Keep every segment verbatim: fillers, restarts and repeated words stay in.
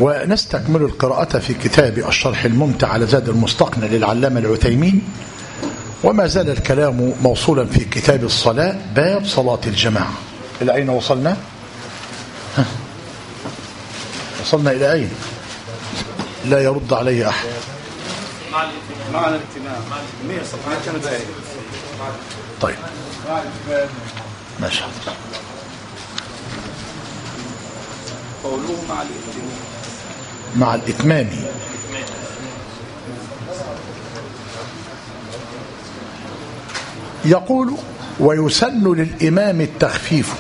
ونستكمل القراءة في كتاب الشرح الممتع على زاد المستقنع للعلامة العثيمين، وما زال الكلام موصولا في كتاب الصلاة باب صلاة الجماعة. إلى أين وصلنا؟ ها. وصلنا إلى أين؟ لا يرد علي أحد. مع الاتمام مية صفحة كانت هي. طيب ماشي. قوله مع الاتمام مع الإتمام. يقول ويسن للإمام التخفيف.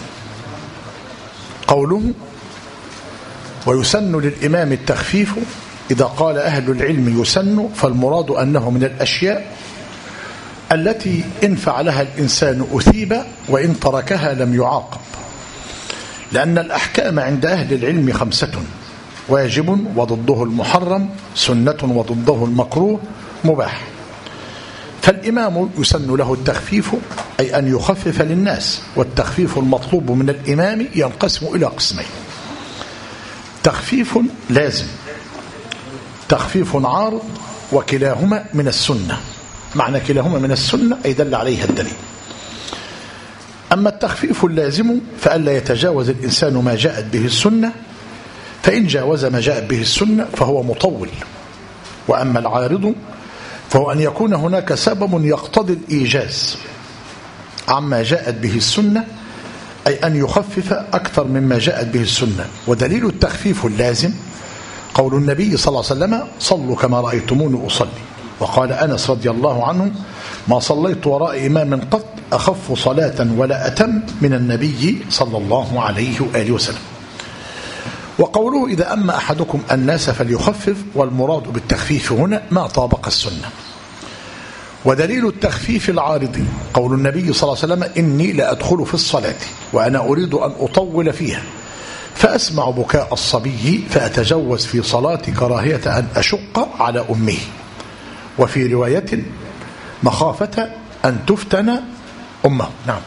قوله ويسن للإمام التخفيف إذا قال أهل العلم يسن فالمراد أنه من الأشياء التي إن فعلها الإنسان أثيب وإن تركها لم يعاقب، لأن الأحكام عند أهل العلم خمسة: واجب وضده المحرم، سنة وضده المكروه، مباح. فالإمام يسن له التخفيف، أي أن يخفف للناس، والتخفيف المطلوب من الإمام ينقسم إلى قسمين: تخفيف لازم، تخفيف عارض، وكلاهما من السنة. معنى كلاهما من السنة أي دل عليها الدليل. أما التخفيف اللازم فألا يتجاوز الإنسان ما جاءت به السنة، فإن جاوز ما جاءت به السنة فهو مطول. وأما العارض فهو أن يكون هناك سبب يقتضي الإيجاز عما جاءت به السنة، أي أن يخفف أكثر مما جاءت به السنة. ودليل التخفيف اللازم قول النبي صلى الله عليه وسلم: صلوا كما رأيتموني أصلي. وقال أنس رضي الله عنه: ما صليت وراء إمام قط أخف صلاة ولا أتم من النبي صلى الله عليه وآله وسلم. وقوله إذا أما أحدكم الناس فليخفف، والمراد بالتخفيف هنا ما طابق السنة. ودليل التخفيف العارض قول النبي صلى الله عليه وسلم: إني لأدخل في الصلاة وأنا أريد أن أطول فيها فأسمع بكاء الصبي فأتجوز في صلاتي كراهية أن أشق على أمه. وفي رواية: مخافة أن تفتن أمه. نعم.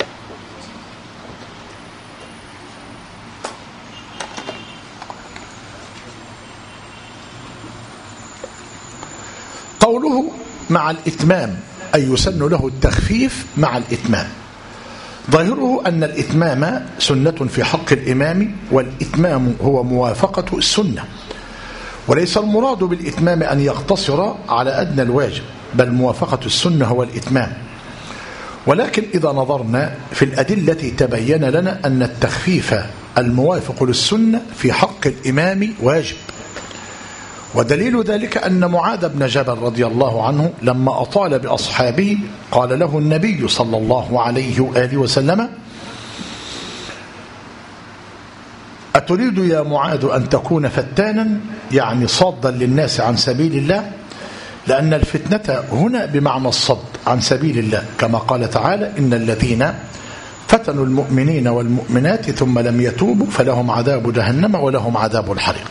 قوله مع الإتمام أي يسن له التخفيف مع الإتمام، ظاهره أن الإتمام سنة في حق الإمام، والإتمام هو موافقة السنة، وليس المراد بالإتمام أن يقتصر على أدنى الواجب، بل موافقة السنة هو الإتمام. ولكن إذا نظرنا في الأدلة تبين لنا أن التخفيف الموافق للسنة في حق الإمام واجب. ودليل ذلك أن معاذ بن جبل رضي الله عنه لما أطال بأصحابه قال له النبي صلى الله عليه وآله وسلم: أتريد يا معاذ أن تكون فتانا، يعني صادا للناس عن سبيل الله؟ لأن الفتنة هنا بمعنى الصد عن سبيل الله، كما قال تعالى: إن الذين فتنوا المؤمنين والمؤمنات ثم لم يتوبوا فلهم عذاب جهنم ولهم عذاب الحريق.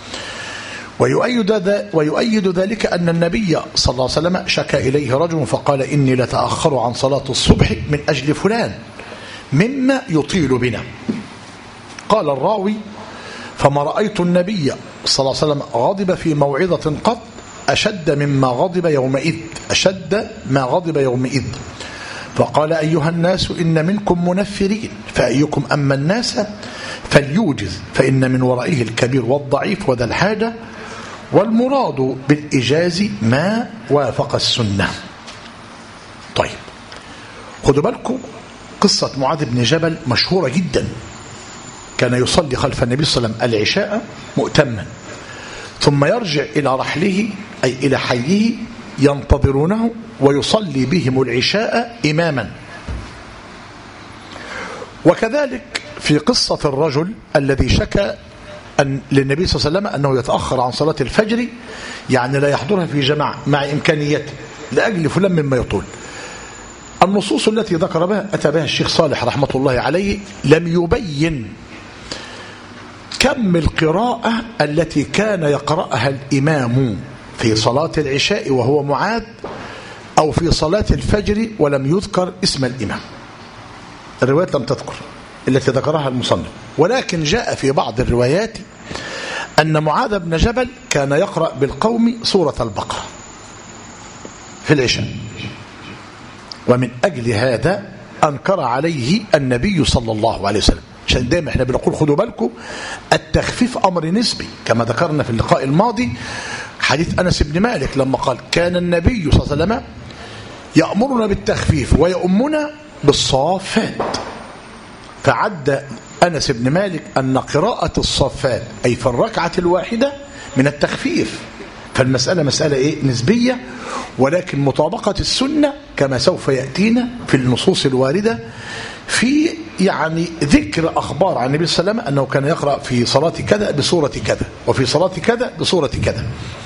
ويؤيد, ويؤيد ذلك أن النبي صلى الله عليه وسلم شكى إليه رجل فقال: إني لتأخر عن صلاة الصبح من أجل فلان مما يطيل بنا. قال الراوي: فما رأيت النبي صلى الله عليه وسلم غضب في موعظة قط أشد مما غضب يومئذ أشد ما غضب يومئذ فقال: أيها الناس إن منكم منفرين، فأيكم أما الناس فليوجز، فإن من ورائه الكبير والضعيف وذا الحاجة، والمراد بالإجاز ما وافق السنة. طيب خذوا بالكم، قصة معاذ بن جبل مشهورة جدا. كان يصلي خلف النبي صلى الله عليه وسلم العشاء مؤتما، ثم يرجع إلى رحله أي إلى حيه ينتظرونه ويصلي بهم العشاء إماما. وكذلك في قصة الرجل الذي شكى أن للنبي صلى الله عليه وسلم أنه يتأخر عن صلاة الفجر، يعني لا يحضرها في جماعة مع إمكانيته لأجل فلان مما يطول. النصوص التي ذكر بها أتى بها الشيخ صالح رحمة الله عليه لم يبين كم القراءة التي كان يقرأها الإمام في صلاة العشاء وهو معاذ، أو في صلاة الفجر ولم يذكر اسم الإمام. الروايات لم تذكر التي ذكرها المصنف، ولكن جاء في بعض الروايات أن معاذ بن جبل كان يقرأ بالقوم سورة البقرة في العشاء، ومن أجل هذا أنكر عليه النبي صلى الله عليه وسلم. عشان دايما احنا بنقول خدوا بالكم التخفيف أمر نسبي، كما ذكرنا في اللقاء الماضي حديث أنس بن مالك لما قال كان النبي صلى الله عليه وسلم يأمرنا بالتخفيف ويؤمنا بالصافات، فعد أنس بن مالك أن قراءة الصافات أي في الركعة الواحدة من التخفيف. فالمسألة مسألة إيه؟ نسبية، ولكن مطابقة السنة كما سوف يأتينا في النصوص الواردة في يعني ذكر أخبار عن النبي صلى الله عليه وسلم أنه كان يقرأ في صلاة كذا بصورة كذا وفي صلاة كذا بصورة كذا.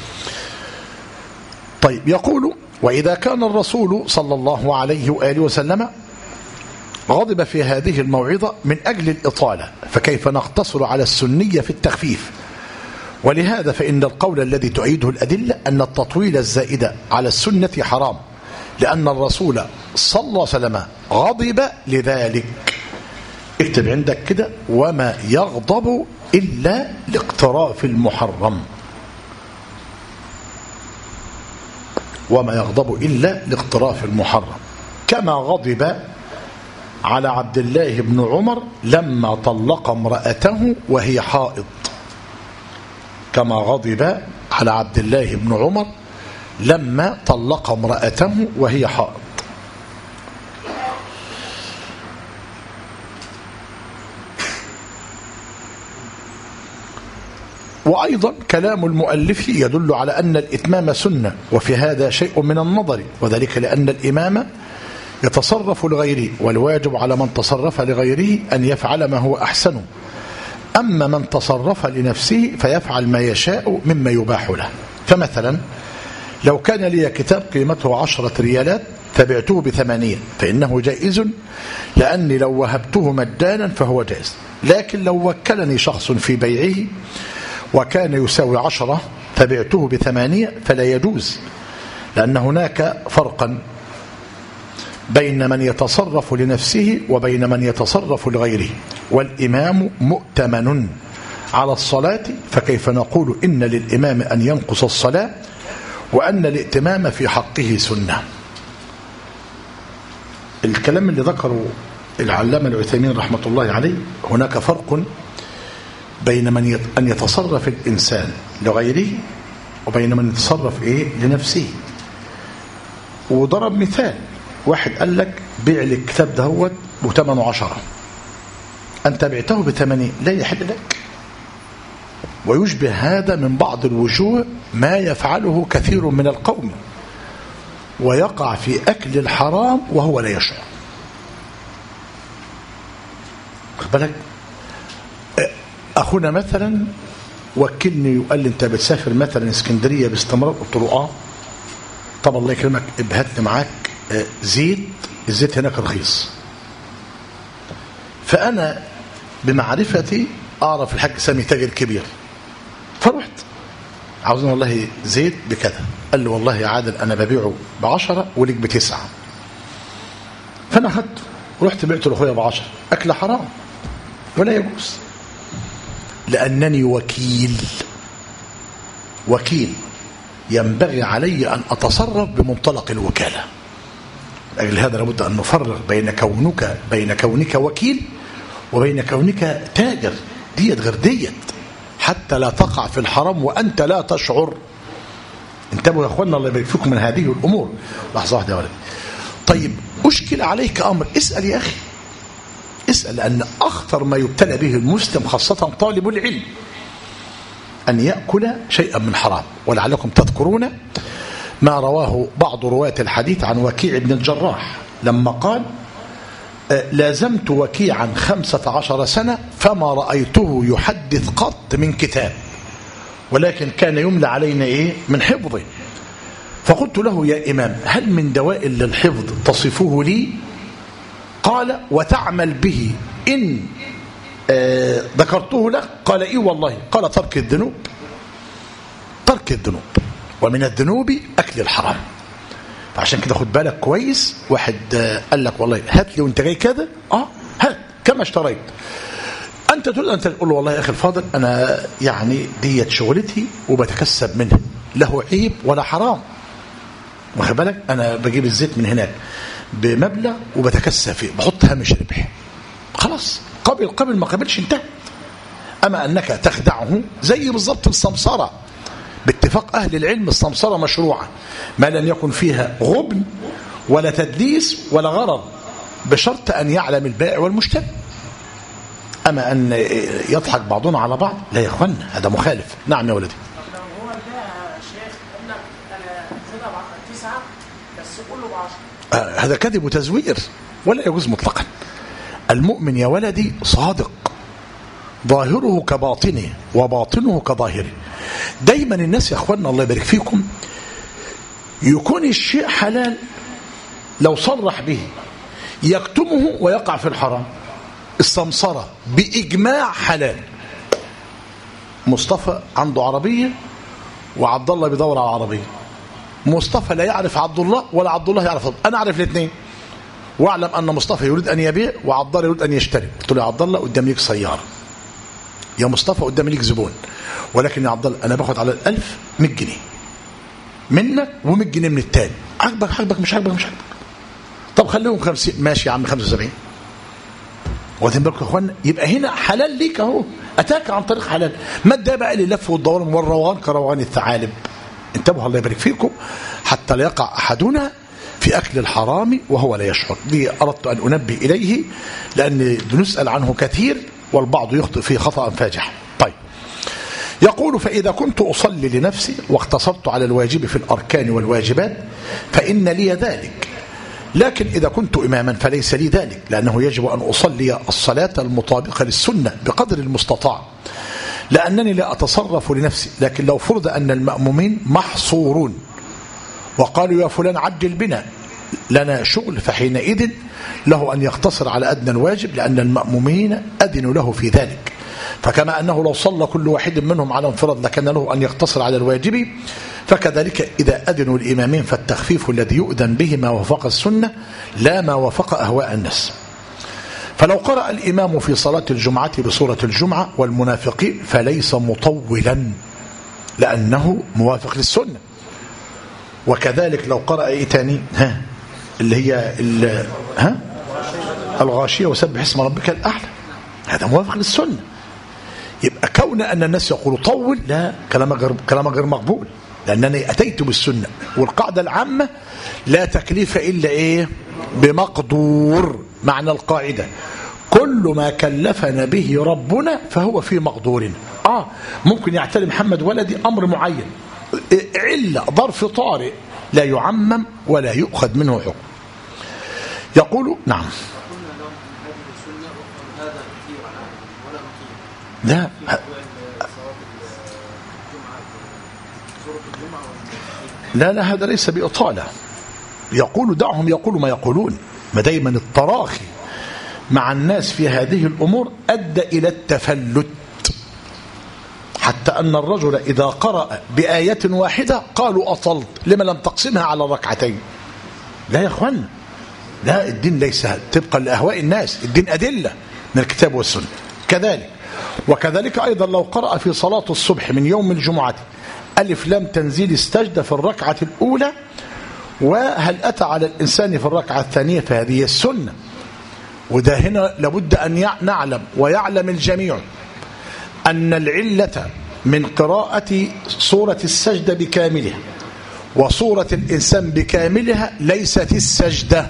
طيب يقول وإذا كان الرسول صلى الله عليه وآله وسلم غضب في هذه الموعظة من أجل الإطالة، فكيف نقتصر على السنية في التخفيف؟ ولهذا فإن القول الذي تؤيده الأدلة أن التطويل الزائد على السنة حرام، لأن الرسول صلى الله عليه وسلم غضب لذلك. اكتب عندك كده وما يغضب إلا لاقتراف المحرم، وما يغضب إلا لاقتراف المحرم، كما غضب على عبد الله بن عمر لما طلق امرأته وهي حائض، كما غضب على عبد الله بن عمر لما طلق امرأته وهي حائض. وأيضا كلام المؤلف يدل على أن الإتمام سنة، وفي هذا شيء من النظر، وذلك لأن الإمام يتصرف لغيره، والواجب على من تصرف لغيره أن يفعل ما هو أحسن، أما من تصرف لنفسه فيفعل ما يشاء مما يباح له. فمثلا لو كان لي كتاب قيمته عشرة ريالات فبعته بثمانية فإنه جائز، لأني لو وهبته مجانا فهو جائز، لكن لو وكلني شخص في بيعه وكان يساوي عشرة فبعته بثمانية فلا يجوز، لأن هناك فرقا بين من يتصرف لنفسه وبين من يتصرف لغيره، والإمام مؤتمن على الصلاة، فكيف نقول إن للإمام أن ينقص الصلاة وأن الائتمام في حقه سنة؟ الكلام اللي ذكره العلامة العثيمين رحمة الله عليه، هناك فرق بين من يت... أن يتصرف الإنسان لغيره وبين من يتصرف إيه لنفسه. وضرب مثال، واحد قال لك بيع لي الكتاب دهوت بثمنه عشرة، أنت بعته بثمانين، لا يحل لك. ويشبه هذا من بعض الوجوه ما يفعله كثير من القوم، ويقع في أكل الحرام وهو لا يشعر. خد بالك، أخونا مثلا وكلني وقال لي أنت بتسافر مثلا اسكندرية باستمرار، قلت له آه. طب الله يكرمك ابهت لي معاك زيت، الزيت هناك رخيص. فأنا بمعرفتي أعرف الحاج سامي تاجر كبير، فرحت عاوزين والله زيت بكذا، قال لي والله يا عادل أنا ببيعه بعشرة وليك بتسعة. فأنا أخذته ورحت بعته لأخويا بعشرة، أكل حرام ولا يجوز، لأنني وكيل وكيل ينبغي علي أن أتصرف بمنطلق الوكالة. لأجل هذا لابد أن نفرق بين كونك بين كونك وكيل وبين كونك تاجر، ديت غير ديت، حتى لا تقع في الحرام وأنت لا تشعر. انتبهوا يا أخوانا الله يبارك فيكم من هذه الأمور. لحظة واحدة يا ولد. طيب أشكل عليك أمر، اسأل يا أخي، اسأل، لأن أخطر ما يبتلى به المسلم خاصة طالب العلم أن يأكل شيئا من حرام. ولعلكم تذكرون ما رواه بعض رواة الحديث عن وكيع بن الجراح لما قال لازمت وكيعا خمسة عشر سنة فما رأيته يحدث قط من كتاب، ولكن كان يملى علينا إيه من حفظه. فقلت له يا إمام هل من دوائل للحفظ تصفه لي؟ قال وتعمل به إن آه ذكرته لك؟ قال إيه والله. قال ترك الذنوب، ترك الذنوب، ومن الذنوب أكل الحرام. فعشان كده خد بالك كويس. واحد آه قال لك والله هات لي وانت جاي كذا، اه هات كما اشتريت. أنت تريد أن تقول له والله يا أخي الفاضل أنا يعني ديت شغلتي وبتكسب منها، له عيب ولا حرام، واخد بالك؟ أنا بجيب الزيت من هناك بمبلغ وبتكسب فيه، بحط هامش ربح، خلاص قبل قبل ما قبلش انتهى. أما أنك تخدعه زي بالضبط السمسرة، باتفاق أهل العلم السمسرة مشروعة ما لن يكن فيها غبن ولا تدليس ولا غرض، بشرط أن يعلم البائع والمشتري. أما أن يضحك بعضنا على بعض لا يا أخوانا، هذا مخالف. نعم يا ولدي. هو البائع شيخ قال لك أنا زيادة تسعة بس كله بعشرة، آه هذا كذب وتزوير ولا يجوز مطلقا. المؤمن يا ولدي صادق، ظاهره كباطنه وباطنه كظاهره. دايما الناس يا أخوانا الله يبارك فيكم يكون الشيء حلال لو صرح به يكتمه ويقع في الحرام. السمسرة بإجماع حلال. مصطفى عنده عربية وعبد الله بيدور على عربية، مصطفى لا يعرف عبد الله ولا عبد الله يعرف عبد. أنا أعرف الاثنين واعلم أن مصطفى يريد أن يبيع وعبد الله يريد أن يشتري. قلت له يا عبد الله قدام ليك سيارة، يا مصطفى قدام ليك زبون، ولكن يا عبد الله أنا باخد على الألف مية جنيه منك ومية جنيه من التاني، عجبك عجبك مش عجبك مش عجبك، طب خليهم خمسين، ماشي يا عم خمسة وسبعين. واخدين بالكم يا اخوانا؟ يبقى هنا حلال ليك اهو، اتاك عن طريق حلال. ما ده بقى للف والدوران والروغان كروغان الثعالب. انتبهوا الله يبارك فيكم حتى لا يقع احدنا في اكل الحرام وهو لا يشعر. دي اردت ان انبه اليه لان نسال عنه كثير والبعض يخطئ فيه خطا فاجح. طيب يقول فاذا كنت اصلي لنفسي واقتصرت على الواجب في الاركان والواجبات فان لي ذلك، لكن إذا كنت إماما فليس لي ذلك، لأنه يجب أن أصلي الصلاة المطابقة للسنة بقدر المستطاع، لأنني لا أتصرف لنفسي. لكن لو فرض أن المأمومين محصورون وقالوا يا فلان عجل بنا لنا شغل، فحينئذ له أن يقتصر على أدنى الواجب، لأن المأمومين أذنوا له في ذلك. فكما أنه لو صلى كل واحد منهم على انفراد لكن له أن يقتصر على الواجب، فكذلك إذا أذنوا الإمامين فالتخفيف الذي يؤذن به ما وافق السنة لا ما وافق أهواء الناس. فلو قرأ الإمام في صلاة الجمعة بسورة الجمعة والمنافقين فليس مطولا لأنه موافق للسنة. وكذلك لو قرأ إيه تاني ها اللي هي ها الغاشية وسبح اسم ربك الأعلى، هذا موافق للسنة. يبقى كون أن الناس يقولوا طول لا، كلام غير كلام غير مقبول، لأنني أتيت بالسنة. والقاعدة العامة لا تكليف إلا إيه بمقدور. معنى القاعدة كل ما كلفنا به ربنا فهو في مقدورنا. آه ممكن يعتري محمد ولدي أمر معين علة ظرف طارئ لا يعمم ولا يؤخذ منه حكم. يقول نعم لا لا لا هذا ليس بإطالة. يقول دعهم يقولوا ما يقولون. ما دايما التراخي مع الناس في هذه الأمور أدى إلى التفلت، حتى أن الرجل إذا قرأ بآية واحدة قالوا أطلت لما لم تقسمها على الركعتين. لا يا أخوان، لا، الدين ليس طبقا لأهواء الناس، الدين أدلة من الكتاب والسنة. كذلك وكذلك أيضا لو قرأ في صلاة الصبح من يوم الجمعة ألف لام تنزيل استجد في الركعة الأولى وهل أتى على الإنسان في الركعة الثانية، فهذه السنة. وده هنا لابد أن نعلم ويعلم الجميع أن العلة من قراءة سورة السجدة بكاملها وسورة الإنسان بكاملها ليست السجدة،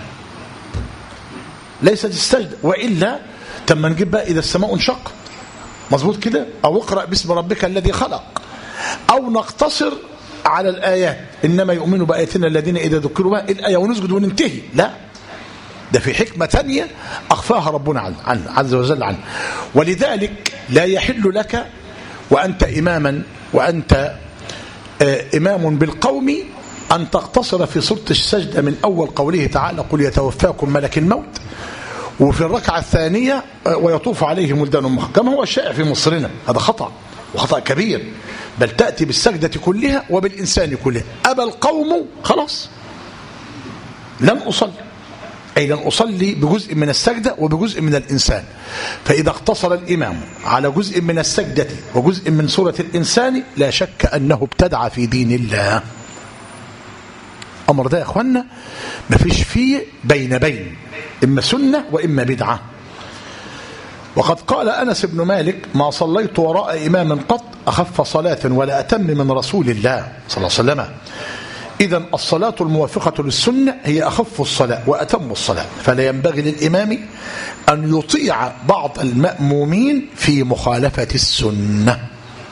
ليست السجدة. وإلا تم نجيب بقى إذا السماء انشق، مظبوط كده، أو اقرأ باسم ربك الذي خلق، أو نقتصر على الآيات إنما يؤمنوا بآياتنا الذين إذا ذكروا بها الآية ونسجد وننتهي. لا، ده في حكمة تانية أخفاها ربنا عنه عن عز وجل عنه. ولذلك لا يحل لك وأنت إماما وأنت آه إمام بالقوم أن تقتصر في سورة السجدة من أول قوله تعالى قل يتوفاكم ملك الموت، وفي الركعة الثانية آه ويطوف عليهم ولدان مخ، كما هو الشائع في مصرنا. هذا خطأ وخطأ كبير، بل تأتي بالسجدة كلها وبالإنسان كله. أبى القوم خلاص لن أصلي، أي لن أصلي بجزء من السجدة وبجزء من الإنسان. فإذا اقتصر الإمام على جزء من السجدة وجزء من سورة الإنسان لا شك أنه ابتدع في دين الله. أمر ده يا أخوانا ما فيش فيه بين بين، إما سنة وإما بدعة. وقد قال أنس بن مالك ما صليت وراء إمام قط أخف صلاة ولا أتم من رسول الله صلى الله عليه وسلم. إذن الصلاة الموافقة للسنة هي أخف الصلاة وأتم الصلاة، فلا ينبغي للإمام أن يطيع بعض المأمومين في مخالفة السنة.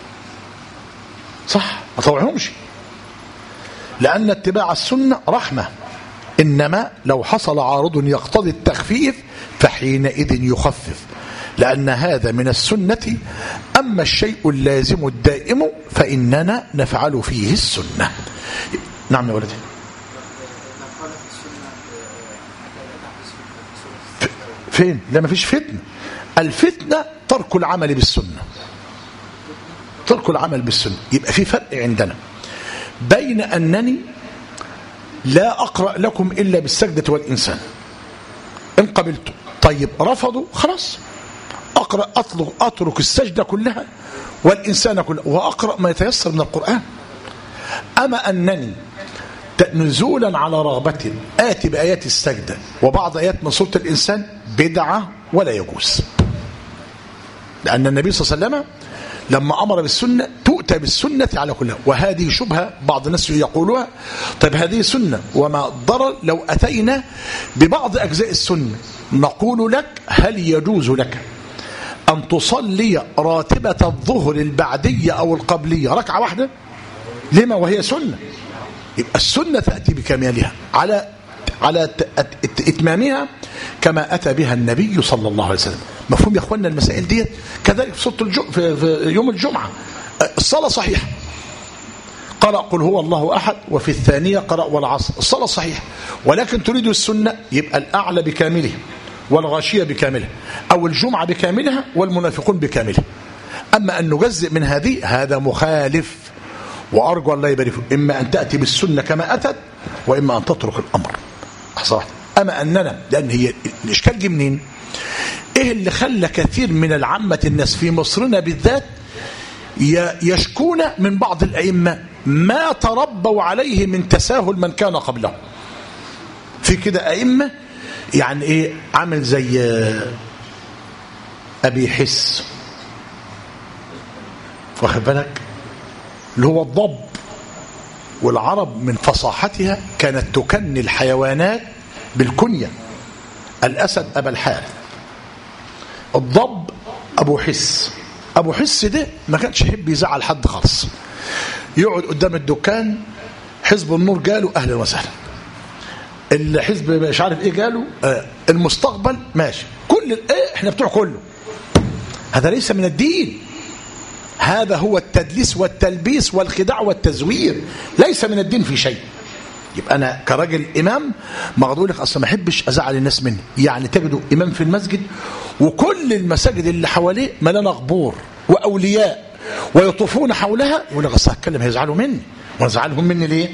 صح، ما طوعهمش، لأن اتباع السنة رحمة، إنما لو حصل عارض يقتضي التخفيف فحينئذ يخفف، لأن هذا من السنة. أما الشيء اللازم الدائم فإننا نفعل فيه السنة. نعم يا ولدي. فين؟ لا ما فيش فتنة. الفتنة ترك العمل بالسنة، ترك العمل بالسنة. يبقى في فرق عندنا بين أنني لا أقرأ لكم إلا بالسجدة والإنسان إن قبلتم، طيب رفضوا خلاص أقرأ أطلق أترك السجدة كلها والإنسان كله وأقرأ ما يتيسر من القرآن. أما أنني نزولا على رغبة آتي بآيات السجدة وبعض آيات من سورة الإنسان بدعة ولا يجوز، لأن النبي صلى الله عليه وسلم لما أمر بالسنة تؤتى بالسنة على كلها. وهذه شبهة بعض الناس يقولوها، طيب هذه سنة وما ضرر لو أتينا ببعض أجزاء السنة. نقول لك هل يجوز لك أن تصلي راتبة الظهر البعدية أو القبلية ركعة واحدة؟ لما وهي سنة؟ يبقى السنة تأتي بكمالها على على إتمامها كما أتى بها النبي صلى الله عليه وسلم. مفهوم يا أخوانا المسائل دي؟ كذلك في, الجم... في... في يوم الجمعة الصلاة صحيحة، قرأ قل هو الله أحد، وفي الثانية قرأ والعصر، الصلاة صحيحة، ولكن تريد السنة يبقى الأعلى بكامله والغاشية بكاملها، أو الجمعة بكاملها والمنافقون بكاملها. أما أن نجزئ من هذه هذا مخالف، وأرجو الله يبارك فيك، إما أن تأتي بالسنة كما أتت وإما أن تترك الأمر. صراحة أما أننا، لأن هي الإشكال جه منين؟ إيه اللي خلى كثير من العامة الناس في مصرنا بالذات يشكون من بعض الأئمة ما تربوا عليه من تساهل من كان قبله. في كده أئمة يعني إيه عامل زي أبي حس، واخد بالك، اللي هو الضب. والعرب من فصاحتها كانت تكني الحيوانات بالكنية، الأسد أبا الحارث، الضب أبو حس. أبو حس ده ما كانش يحب يزعل حد خالص، يقعد قدام الدكان حزب النور قالوا أهلا وسهلا، الحزب مش عارف إيه قالوا آه المستقبل ماشي، كل إيه إحنا بتوع كله. هذا ليس من الدين، هذا هو التدليس والتلبيس والخداع والتزوير، ليس من الدين في شيء. يبقى أنا كراجل إمام مغضوب لك أصلا ما أحبش أزعل الناس مني. يعني تجدوا إمام في المسجد وكل المساجد اللي حواليه ملانة غبور وأولياء ويطوفون حولها، يقول لك أصلا هتكلم هيزعلوا مني، ونزعلهم مني ليه؟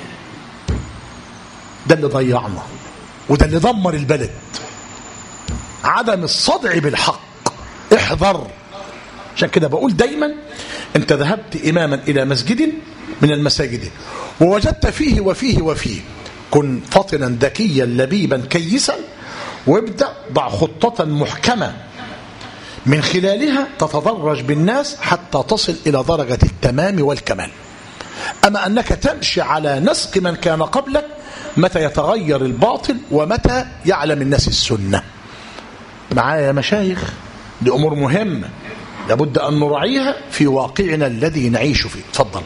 ده اللي ضيعنا وده اللي دمر البلد، عدم الصدع بالحق. احذر. عشان كده بقول دايما انت ذهبت إماما إلى مسجد من المساجد ووجدت فيه وفيه وفيه، كن فطنا ذكيا لبيبا كيسا، وابدأ ضع خطة محكمة من خلالها تتدرج بالناس حتى تصل إلى درجة التمام والكمال. أما أنك تمشي على نسق من كان قبلك، متى يتغير الباطل ومتى يعلم الناس السنة. معايا يا مشايخ؟ دي أمور مهمة لابد أن نراعيها في واقعنا الذي نعيش فيه. تفضل.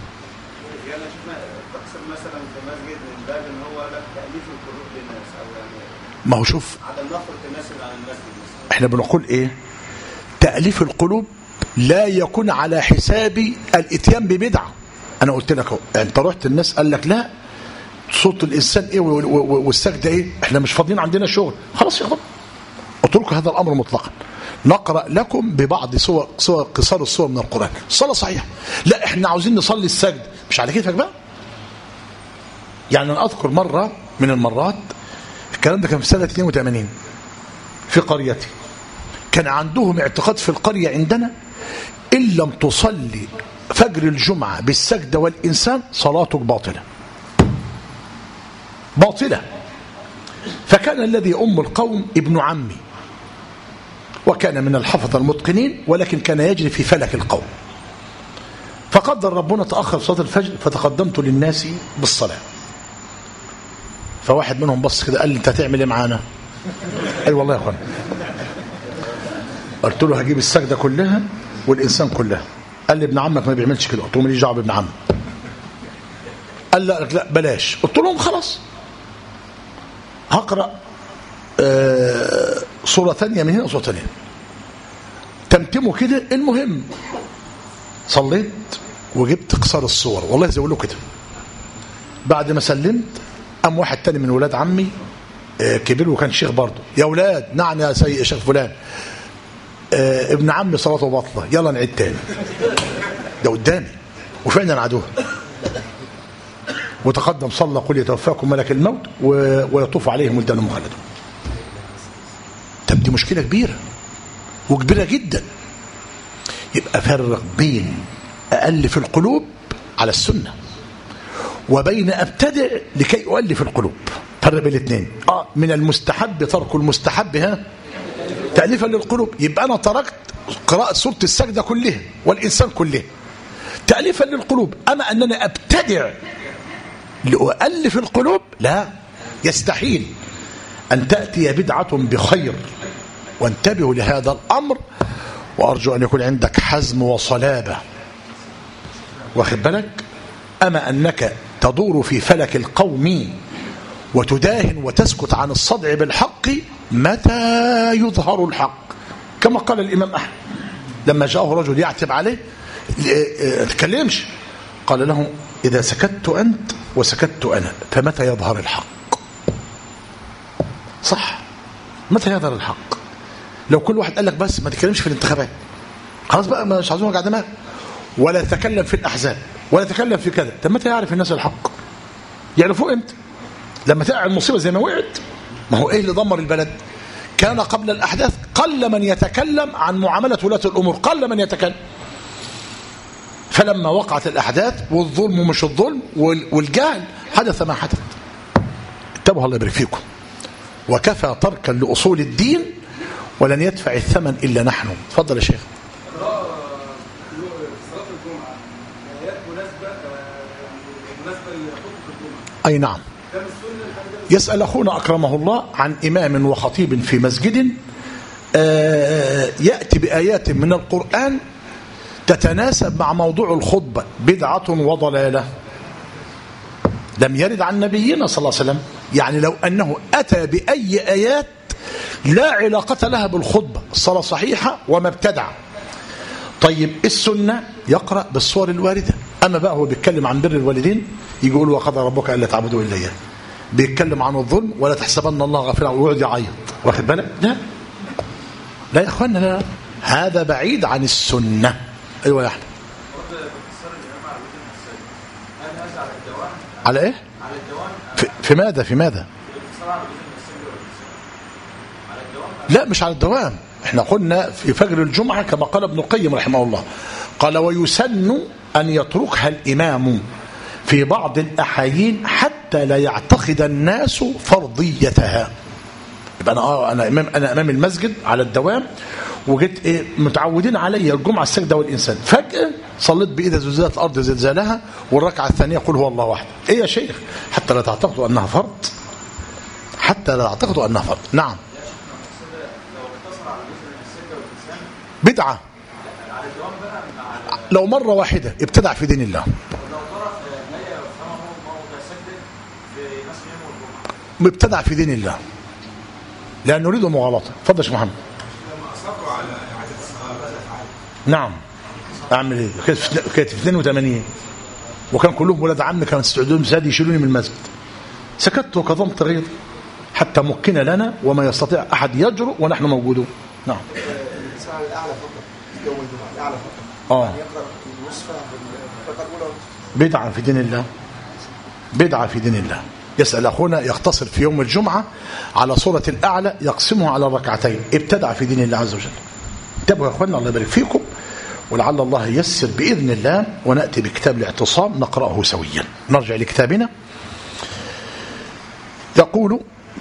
ما هو شوف، احنا بنقول ايه؟ تأليف القلوب لا يكون على حساب الاتيان ببدعة. انا قلت لك انت رحت الناس قال لك لا صوت الانسان ايه والسجده ايه، احنا مش فاضيين عندنا شغل، خلاص يا اخوان اتركوا هذا الامر مطلقا. نقرأ لكم ببعض صور صور قصار الصور من القرآن. الصلاة صحيحة، لا احنا عاوزين نصلي السجد، مش على كيفك بقى. يعني انا اذكر مرة من المرات الكلام ده كان في سنة اثنين وثمانين في قريتي. كان عندهم اعتقاد في القرية عندنا إن لم تصلي فجر الجمعة بالسجدة والإنسان صلاتك باطلة باطلة. فكان الذي يؤم القوم ابن عمي، وكان من الحفظة المتقنين، ولكن كان يجري في فلك القوم. فقدر ربنا تأخر صلاة الفجر، فتقدمت للناس بالصلاة. فواحد منهم بص كده قال لي: انت هتعمل ايه معانا؟ اي والله يا اخوان. قلت له: هجيب السجدة كلها والإنسان كلها. قال لي: ابن عمك ما بيعملش كده. قلت له: ماليش دعوه بابن عمك. قال لا لا بلاش. قلت لهم: خلاص هقرأ آه صورة ثانية من هنا وصورة ثانية تمتموا كده. المهم صليت وجبت قصار الصور، والله زي له كده. بعد ما سلمت قام واحد تاني من ولاد عمي آه كبير وكان شيخ برضه: يا ولاد. نعم يا سيد شيخ فلان. آه ابن عمي صلاته باطله، يلا نعيد تاني. ده قدامي وفعلا عدوها. وتقدم صلى: قل يتوفاكم ملك الموت ويطوف عليهم ولدان مخلدون. طب دي مشكله كبيره وكبيره جدا. يبقى فرق بين ألف القلوب على السنه وبين ابتدع لكي أؤلف القلوب. فرق بين الاثنين. اه من المستحب ترك المستحب ها تأليفا للقلوب. يبقى انا تركت قراءة سورة السجدة كلها والإنسان كله تأليفا للقلوب. أما أننا أبتدع لأؤلف القلوب لا، يستحيل أن تأتي بدعة بخير. وانتبهوا لهذا الأمر، وأرجو أن يكون عندك حزم وصلابة. واخد بالك؟ أما أنك تدور في فلك القوم وتداهن وتسكت عن الصدع بالحق متى يظهر الحق، كما قال الإمام أحمد لما جاءه رجل يعتب عليه: تكلمش. قال له: إذا سكت أنت وسكت أنا فمتى يظهر الحق؟ صح، متى يظهر الحق؟ لو كل واحد قال لك بس ما تتكلمش في الانتخابات، خلاص بقى مش عايزين وجع دماغ، ولا تتكلم في الأحزاب ولا تتكلم في كذا. طب متى يعرف الناس الحق؟ يعرفوه امتى؟ لما تقع المصيبة زي ما وقعت. ما هو ايه اللي دمر البلد؟ كان قبل الأحداث قل من يتكلم عن معاملة ولاة الأمور، قل من يتكلم. فلما وقعت الأحداث والظلم ومش الظلم والجهل حدث ما حدث. انتبهوا الله يبارك فيكم. وكفى تركا لأصول الدين ولن يدفع الثمن إلا نحن. تفضل يا شيخ. أي نعم. يسأل أخونا أكرمه الله عن إمام وخطيب في مسجد يأتي بآيات من القرآن تتناسب مع موضوع الخطبة، بدعة وضلالة. لم يرد عن نبينا صلى الله عليه وسلم. يعني لو أنه أتى بأي آيات لا علاقة لها بالخطبة، الصلاة صحيحة وما ابتدع. طيب السنة يقرأ بالصور الواردة. أما بقى هو بيتكلم عن بر الوالدين يقول: وقضى ربك ألا تعبدوا إلا إياه. بيتكلم عن الظلم: ولا تحسبن الله غافلا، ويقعد يعيط. واخد بالك؟ لا لا يا اخوانا، لا، هذا بعيد عن السنة. ايوه يا احمد. على ايه؟ في, في ماذا في ماذا لا مش على الدوام. احنا قلنا في فجر الجمعة كما قال ابن القيم رحمه الله، قال: ويسن أن يتركها الإمام في بعض الأحايين حتى لا يعتقد الناس فرضيتها. يبقى أنا آه أنا إمام أنا أمام المسجد على الدوام، وجيت إيه متعودين علي الجمعة السجدة والإنسان، فجأة صليت بإذا زلزلت الأرض زلزالها، والركعة الثانية قل هو الله واحد. إيه يا شيخ؟ حتى لا تعتقدوا أنها فرض، حتى لا تعتقدوا أنها فرض. نعم. بدعة لو مرة واحدة ابتدع في دين الله. مبتدع في دين الله لا نريد مغالطة. تفضل يا شيخ محمد. نعم. اعمل ايه؟ كانت في اثنين وثمانين وكان كلهم ولاد عم كانوا يستعدون مساعد يشيلوني من المسجد. سكت وكظمت غيظ حتى مكن لنا وما يستطيع احد يجرؤ ونحن موجودون. نعم. الساعه الاعلى فقط جو الجمعه الاعلى فقط. اه يعني يقرا النصف بالركعه الاولى. بدعة في دين الله، بدعة في دين الله. يسأل أخونا يقتصر في يوم الجمعة على سورة الأعلى يقسمه على الركعتين، ابتدع في دين الله عز وجل. انتبهوا يا أخوانا، الله يبارك فيكم، ولعل الله ييسر بإذن الله ونأتي بكتاب الاعتصام نقرأه سويا. نرجع لكتابنا. يقول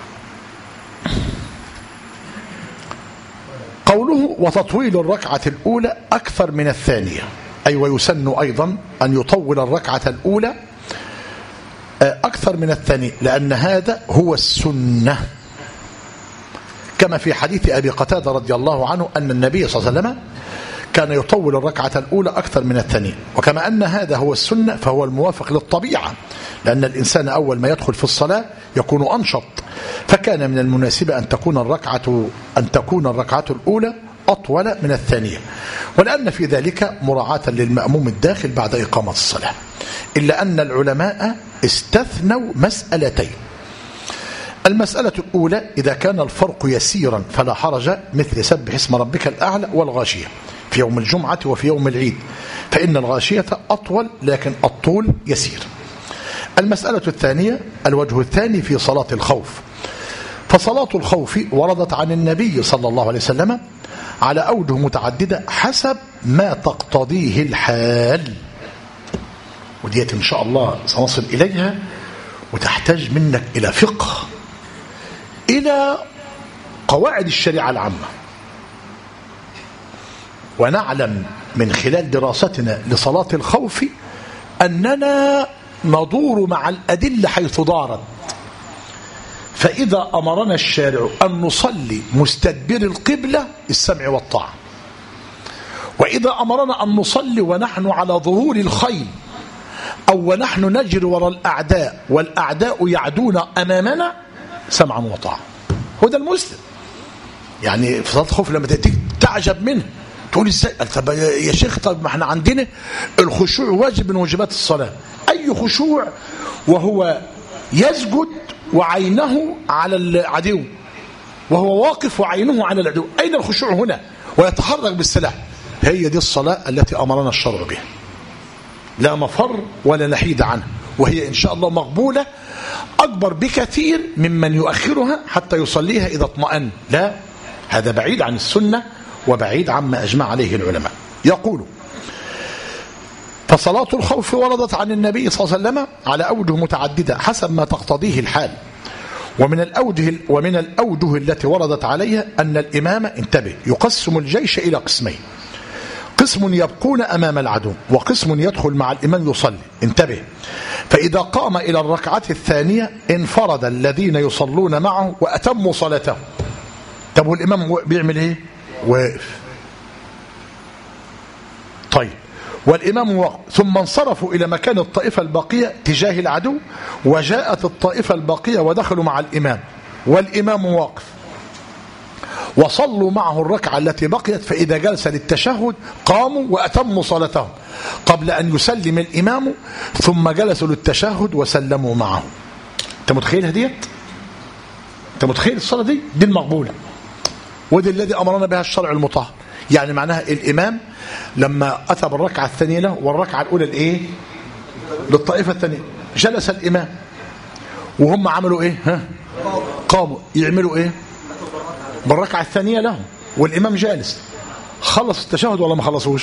قوله وتطويل الركعة الأولى أكثر من الثانية، أي ويسن أيضا أن يطول الركعة الأولى أكثر من الثانية، لأن هذا هو السنة، كما في حديث أبي قتادة رضي الله عنه أن النبي صلى الله عليه وسلم كان يطول الركعة الأولى أكثر من الثانية. وكما أن هذا هو السنة فهو الموافق للطبيعة، لأن الإنسان أول ما يدخل في الصلاة يكون أنشط، فكان من المناسبة أن تكون الركعة أن تكون الركعة الأولى أطول من الثانية، ولأن في ذلك مراعاة للمأموم الداخل بعد إقامة الصلاة. إلا أن العلماء استثنوا مسألتين. المسألة الأولى إذا كان الفرق يسيرا فلا حرج، مثل سبح اسم ربك الأعلى والغاشية في يوم الجمعة وفي يوم العيد، فإن الغاشية أطول لكن الطول يسير. المسألة الثانية الوجه الثاني في صلاة الخوف، فصلاة الخوف وردت عن النبي صلى الله عليه وسلم على أوجه متعددة حسب ما تقتضيه الحال، وديت إن شاء الله سنصل إليها، وتحتاج منك إلى فقه، إلى قواعد الشريعة العامة. ونعلم من خلال دراستنا لصلاة الخوف أننا ندور مع الأدلة حيث دارت، فإذا أمرنا الشارع أن نصلي مستدبر القبلة السمع والطاعة، وإذا أمرنا أن نصلي ونحن على ظهور الخيل أو ونحن نجري وراء الأعداء والأعداء يعدون أمامنا سمعا وطاعة. هو ده المسلم. يعني في صلاة الخوف لما تأتيك تعجب منه، تقول ازاي؟ طب يا شيخ، طب ما احنا عندنا الخشوع واجب من واجبات الصلاة. أي خشوع وهو يسجد وعينه على العدو، وهو واقف وعينه على العدو؟ أين الخشوع هنا؟ ويتحرك بالسلاح. هي دي الصلاة التي أمرنا الشرع بها، لا مفر ولا نحيد عنها، وهي إن شاء الله مقبولة أكبر بكثير ممن يؤخرها حتى يصليها إذا اطمأن. لا، هذا بعيد عن السنة وبعيد عما أجمع عليه العلماء. يقول فصلاة الخوف وردت عن النبي صلى الله عليه وسلم على أوجه متعددة حسب ما تقتضيه الحال، ومن الأوجه, ومن الأوجه التي وردت عليها أن الإمام انتبه يقسم الجيش إلى قسمين، قسم يبقون أمام العدو وقسم يدخل مع الإمام يصلي. انتبه، فإذا قام إلى الركعة الثانية انفرد الذين يصلون معه وأتموا صلاته. طب والإمام بيعمل إيه؟ واقف. طيب، والإمام وقف، ثم انصرفوا إلى مكان الطائفة الباقية تجاه العدو، وجاءت الطائفة الباقية ودخلوا مع الإمام والإمام واقف، وصلوا معه الركعة التي بقيت، فإذا جلس للتشهد قاموا وأتموا صلاتهم قبل أن يسلم الإمام، ثم جلسوا للتشهد وسلموا معه. أنت متخيل هديت؟ أنت متخيل الصلاة دي؟ دي المقبولة، ودي الذي أمرنا بها الشرع المطهر. يعني معناها الإمام لما أتى بالركعة الثانية له والركعة الأولى الإيه؟ للطائفة الثانية، جلس الإمام وهم عملوا إيه؟ ها؟ قاموا يعملوا إيه؟ بالركعة الثانية لهم والإمام جالس. خلص التشهد ولا ما خلصوش؟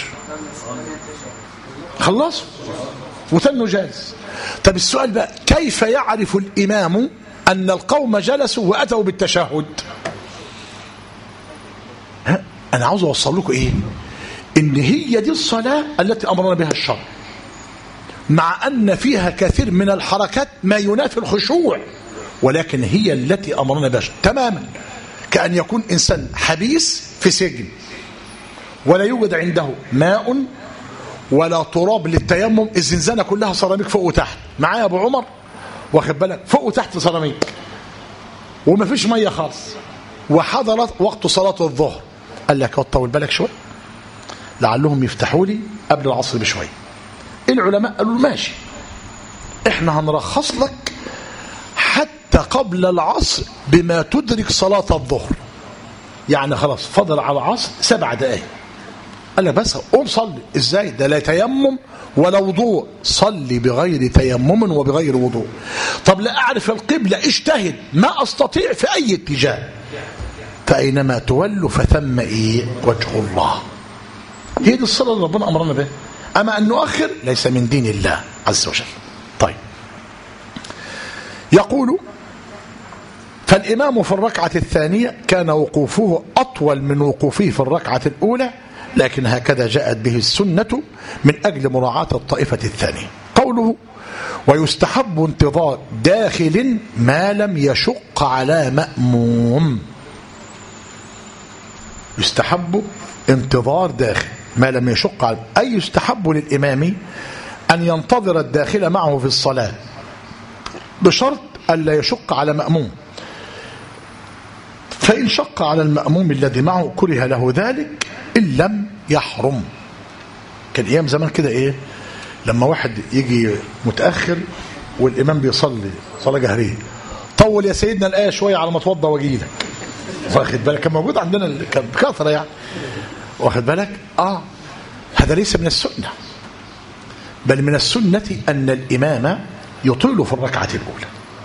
خلص وتنوا جالس. طب السؤال بقى، كيف يعرف الإمام أن القوم جلسوا وأتوا بالتشهد؟ ها؟ أنا عاوز أوصل لكم إيه؟ إن هي دي الصلاة التي أمرنا بها الشرع، مع أن فيها كثير من الحركات ما ينافي الخشوع، ولكن هي التي أمرنا بها تماما. كأن يكون إنسان حبيس في سجن ولا يوجد عنده ماء ولا تراب للتيمم، الزنزانة كلها سيراميك فوق وتحت، معايا أبو عمر؟ واخد بالك؟ فوق وتحت سيراميك وما فيش مية خالص، وحضرت وقت صلاة الظهر. قال لك طول بالك شوي لعلهم يفتحوا لي قبل العصر بشوي. العلماء قالوا ماشي، احنا هنرخص لك حتى قبل العصر بما تدرك صلاة الظهر. يعني خلاص فضل على العصر سبع دقائق، قال لك بس قول صلي. ازاي؟ ده لا تيمم ولا وضوء. صلي بغير تيمم وبغير وضوء. طب لا اعرف القبلة، اجتهد، ما استطيع في اي اتجاه، فاينما تولوا فثم ايه؟ وجه الله. هي دي الصلاة اللي ربنا امرنا بها. اما ان نؤخر ليس من دين الله عز وجل. طيب، يقول فالإمام في الركعة الثانية كان وقوفه أطول من وقوفه في الركعة الأولى، لكن هكذا جاءت به السنة من أجل مراعاة الطائفة الثانية. قوله ويستحب انتظار داخل ما لم يشق على مأموم. يستحب انتظار داخل ما لم يشق على، أي يستحب للإمام أن ينتظر الداخل معه في الصلاة بشرط ألا يشق على مأموم. فإن شق على المأموم الذي معه كره له ذلك إن لم يحرم. كان أيام زمان كده إيه، لما واحد يجي متأخر والإمام بيصلي صلاة جهرية، طول يا سيدنا الآية شوية على ما توضى واجي لك. واخد بالك؟ كان موجود عندنا بكثرة يعني. واخد بالك؟ آه هذا ليس من السنة، بل من السنة أن الإمام يطيل في الركعة الأولى.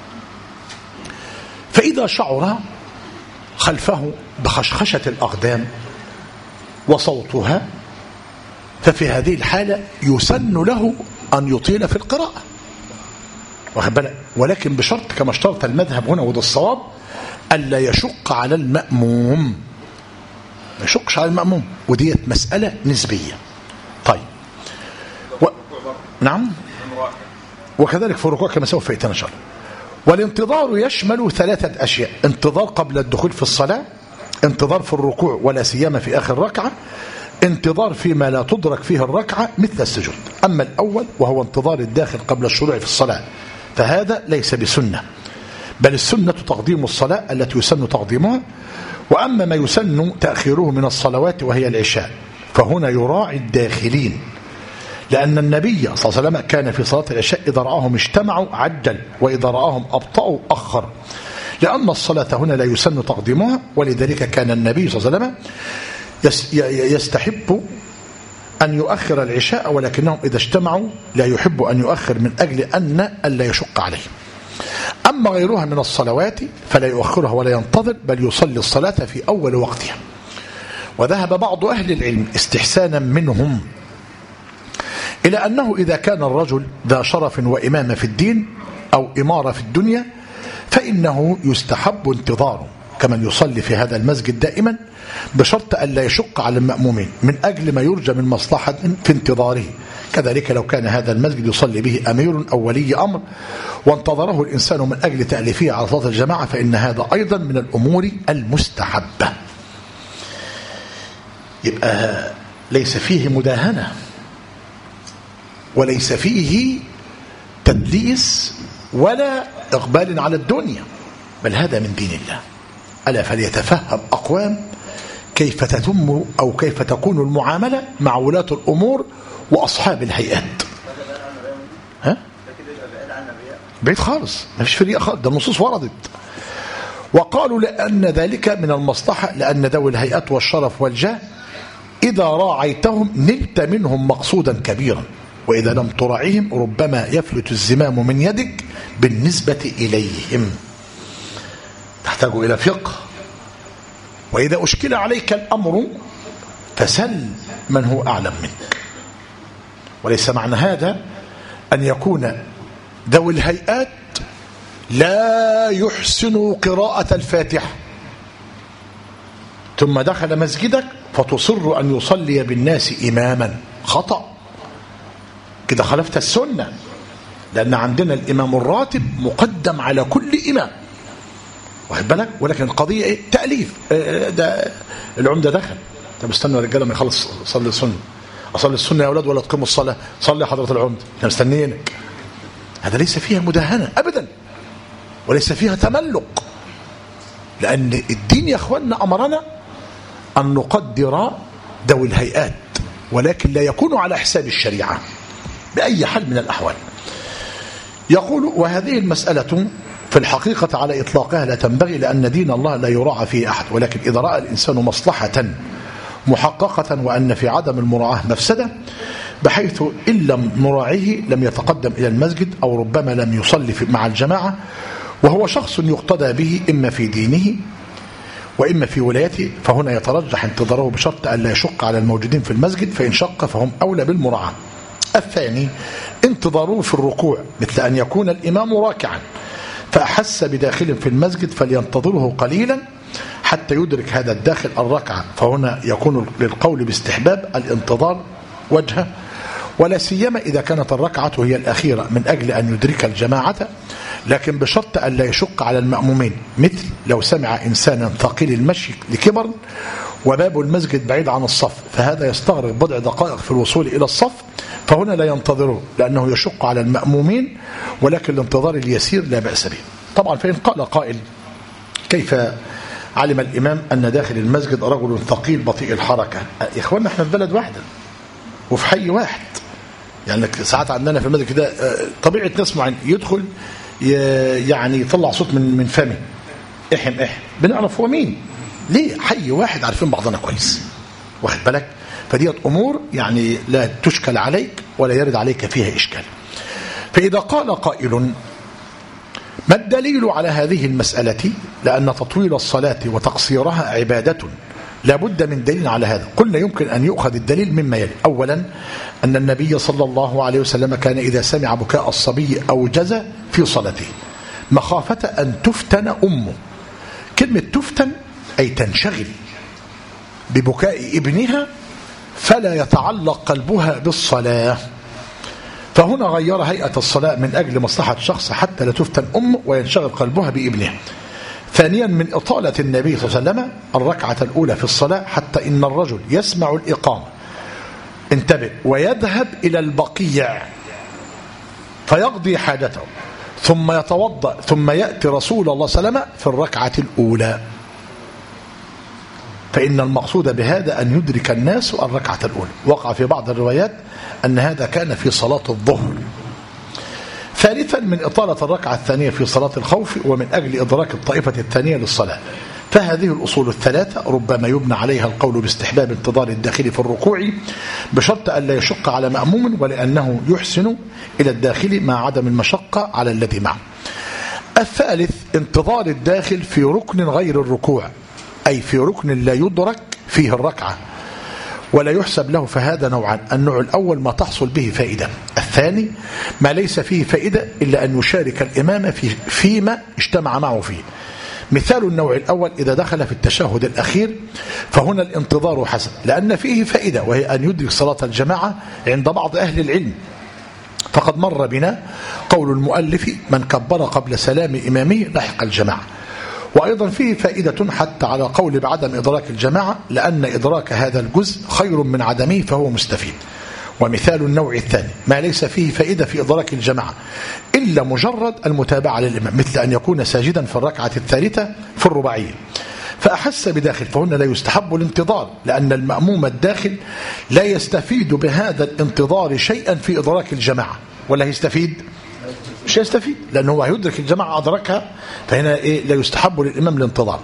فإذا شعر خلفه بخشخشة الأقدام وصوتها، ففي هذه الحالة يسن له أن يطيل في القراءة. واخد بالك؟ ولكن بشرط كما اشترط المذهب هنا، وده الصواب، ألا يشق على المأموم. ما يشقش على المأموم، وديت مسألة نسبية. طيب و... نعم، وكذلك في الركوع كما سوف يأتينا إن شاء الله. والانتظار يشمل ثلاثة أشياء: انتظار قبل الدخول في الصلاة، انتظار في الركوع ولا سيما في آخر ركعة، انتظار فيما لا تدرك فيه الركعة مثل السجود. أما الأول وهو انتظار الداخل قبل الشروع في الصلاة فهذا ليس بسنة، بل السنة تقديم الصلاة التي يسن تقديمها. وأما ما يسن تأخيره من الصلوات وهي العشاء فهنا يراعي الداخلين، لأن النبي صلى الله عليه وسلم كان في صلاة العشاء إذا رآهم اجتمعوا عجل، وإذا رآهم أبطأوا أخر، لأن الصلاة هنا لا يسن تقديمها. ولذلك كان النبي صلى الله عليه وسلم يستحب أن يؤخر العشاء، ولكنهم إذا اجتمعوا لا يحب أن يؤخر من أجل أن ألا يشق عليهم. أما غيرها من الصلوات فلا يؤخرها ولا ينتظر، بل يصلي الصلاة في أول وقتها. وذهب بعض أهل العلم استحسانا منهم إلى أنه إذا كان الرجل ذا شرف وإمامة في الدين أو إمارة في الدنيا فإنه يستحب انتظاره كمن يصلي في هذا المسجد دائما، بشرط أن لا يشق على المأمومين من أجل ما يرجى من مصلحة في انتظاره. كذلك لو كان هذا المسجد يصلي به أمير أو ولي أمر وانتظره الإنسان من أجل تأليفه على صلاة الجماعة فإن هذا أيضا من الأمور المستحبة. يبقى ليس فيه مداهنة وليس فيه تدليس ولا إقبال على الدنيا، بل هذا من دين الله. ألا فليتفهم أقوام كيف تتم أو كيف تكون المعاملة مع ولاة الأمور وأصحاب الهيئات. ها؟ بعيد خالص، ما فيش فريق خالص، ده النصوص وردت. وقالوا لأن ذلك من المصلحة، لأن ذوي الهيئات والشرف والجاه إذا راعيتهم نلت منهم مقصودا كبيرا، وإذا لم تراعيهم ربما يفلت الزمام من يدك بالنسبة إليهم. تحتاج إلى فقه. وإذا أشكل عليك الأمر فسل من هو أعلم منك. وليس معنى هذا أن يكون ذوي الهيئات لا يحسن قراءة الفاتحة ثم دخل مسجدك فتصر أن يصلي بالناس إماما. خطأ، كده خلفت السنة، لأن عندنا الإمام الراتب مقدم على كل إمام. واخد بالك؟ ولكن القضية إيه؟ تأليف. ده العمدة دخل، طب استنوا يا رجاله ما يخلص صلي السنة. أصلي السنة يا أولاد ولا تقيموا الصلاة؟ صلي حضرة العمدة، احنا مستنيينك. هذا ليس فيها مداهنة أبدا، وليس فيها تملق، لأن الدين يا أخواننا أمرنا أن نقدر ذوي الهيئات، ولكن لا يكون على حساب الشريعة بأي حال من الأحوال. يقول وهذه المسألة في الحقيقة على إطلاقها لا تنبغي، لأن دين الله لا يراعى فيه أحد، ولكن إذا رأى الإنسان مصلحة محققة، وأن في عدم المراعاة مفسدة، بحيث إن لم نراعيه لم يتقدم إلى المسجد أو ربما لم يصلي مع الجماعة، وهو شخص يقتدى به إما في دينه وإما في ولايته، فهنا يترجح انتظاره بشرط أن لا يشق على الموجودين في المسجد، فإن شق فهم أولى بالمراعاة. الثاني انتظاره في الركوع، مثل أن يكون الإمام راكعا فأحس بداخل في المسجد فلينتظره قليلا حتى يدرك هذا الداخل الركعة، فهنا يكون للقول باستحباب الانتظار وجهه، ولا سيما إذا كانت الركعة هي الأخيرة من أجل أن يدرك الجماعة، لكن بشرط أن لا يشق على المأمومين، مثل لو سمع إنسانا ثقيل المشي لكبر وباب المسجد بعيد عن الصف، فهذا يستغرق بضع دقائق في الوصول إلى الصف، فهنا لا ينتظره لأنه يشق على المأمومين، ولكن الانتظار اليسير لا بأس به. طبعا فإن قال قائل كيف علم الإمام أن داخل المسجد رجل ثقيل بطيء الحركة؟ يا إخواننا احنا في بلد واحدة وفي حي واحد، يعني ساعات عندنا في المسجد كده طبيعة ناس معين يدخل يعني يطلع صوت من من فمه، احم احم، بنعرف هو مين، ليه؟ حي واحد عارفين بعضنا كويس، واخد بالك؟ فديت أمور يعني لا تشكل عليك ولا يرد عليك فيها إشكال. فإذا قال قائل ما الدليل على هذه المسألة؟ لأن تطويل الصلاة وتقصيرها عبادة، لا بد من دليل على هذا. قلنا يمكن أن يؤخذ الدليل مما يلي. أولا أن النبي صلى الله عليه وسلم كان إذا سمع بكاء الصبي أوجز في صلاته مخافة أن تفتن أمه. كلمة تفتن أي تنشغل ببكاء ابنها فلا يتعلق قلبها بالصلاة، فهنا غير هيئة الصلاة من أجل مصلحة شخص حتى لا تفتن أمه وينشغل قلبها بابنها. ثانيا من إطالة النبي صلى الله عليه وسلم الركعة الأولى في الصلاة حتى إن الرجل يسمع الإقامة، انتبه، ويذهب إلى البقيع فيقضي حاجته ثم يتوضأ ثم يأتي رسول الله صلى الله عليه وسلم في الركعة الأولى، فإن المقصود بهذا أن يدرك الناس الركعة الأولى. وقع في بعض الروايات أن هذا كان في صلاة الظهر. ثالثا من إطالة الركعة الثانية في صلاة الخوف ومن أجل إدراك الطائفة الثانية للصلاة. فهذه الأصول الثلاثة ربما يبنى عليها القول باستحباب انتظار الداخل في الركوع بشرط أن لا يشق على مأموم، ولأنه يحسن إلى الداخل مع عدم المشقة على الذي معه. الثالث انتظار الداخل في ركن غير الركوع، أي في ركن لا يدرك فيه الركعة ولا يحسب له، فهذا نوعان. النوع الأول ما تحصل به فائدة، الثاني ما ليس فيه فائدة إلا أن يشارك الإمام في فيما اجتمع معه فيه. مثال النوع الأول إذا دخل في التشهد الأخير فهنا الانتظار حسن، لأن فيه فائدة وهي أن يدرك صلاة الجماعة عند بعض أهل العلم. فقد مر بنا قول المؤلف من كبر قبل سلام إمامه لحق الجماعة، وأيضا فيه فائدة حتى على قول بعدم إدراك الجماعة، لأن إدراك هذا الجزء خير من عدمه فهو مستفيد. ومثال النوع الثاني ما ليس فيه فائدة في إدراك الجماعة إلا مجرد المتابعة للإمام، مثل أن يكون ساجدا في الركعة الثالثة في الرباعية فأحس بداخل، فهنا لا يستحب الانتظار، لأن المأموم الداخل لا يستفيد بهذا الانتظار شيئا في إدراك الجماعة، ولا يستفيد مش يستفيد لأنه هو يدرك الجماعة أدركها، فهنا إيه لا يستحب للإمام الانتظار.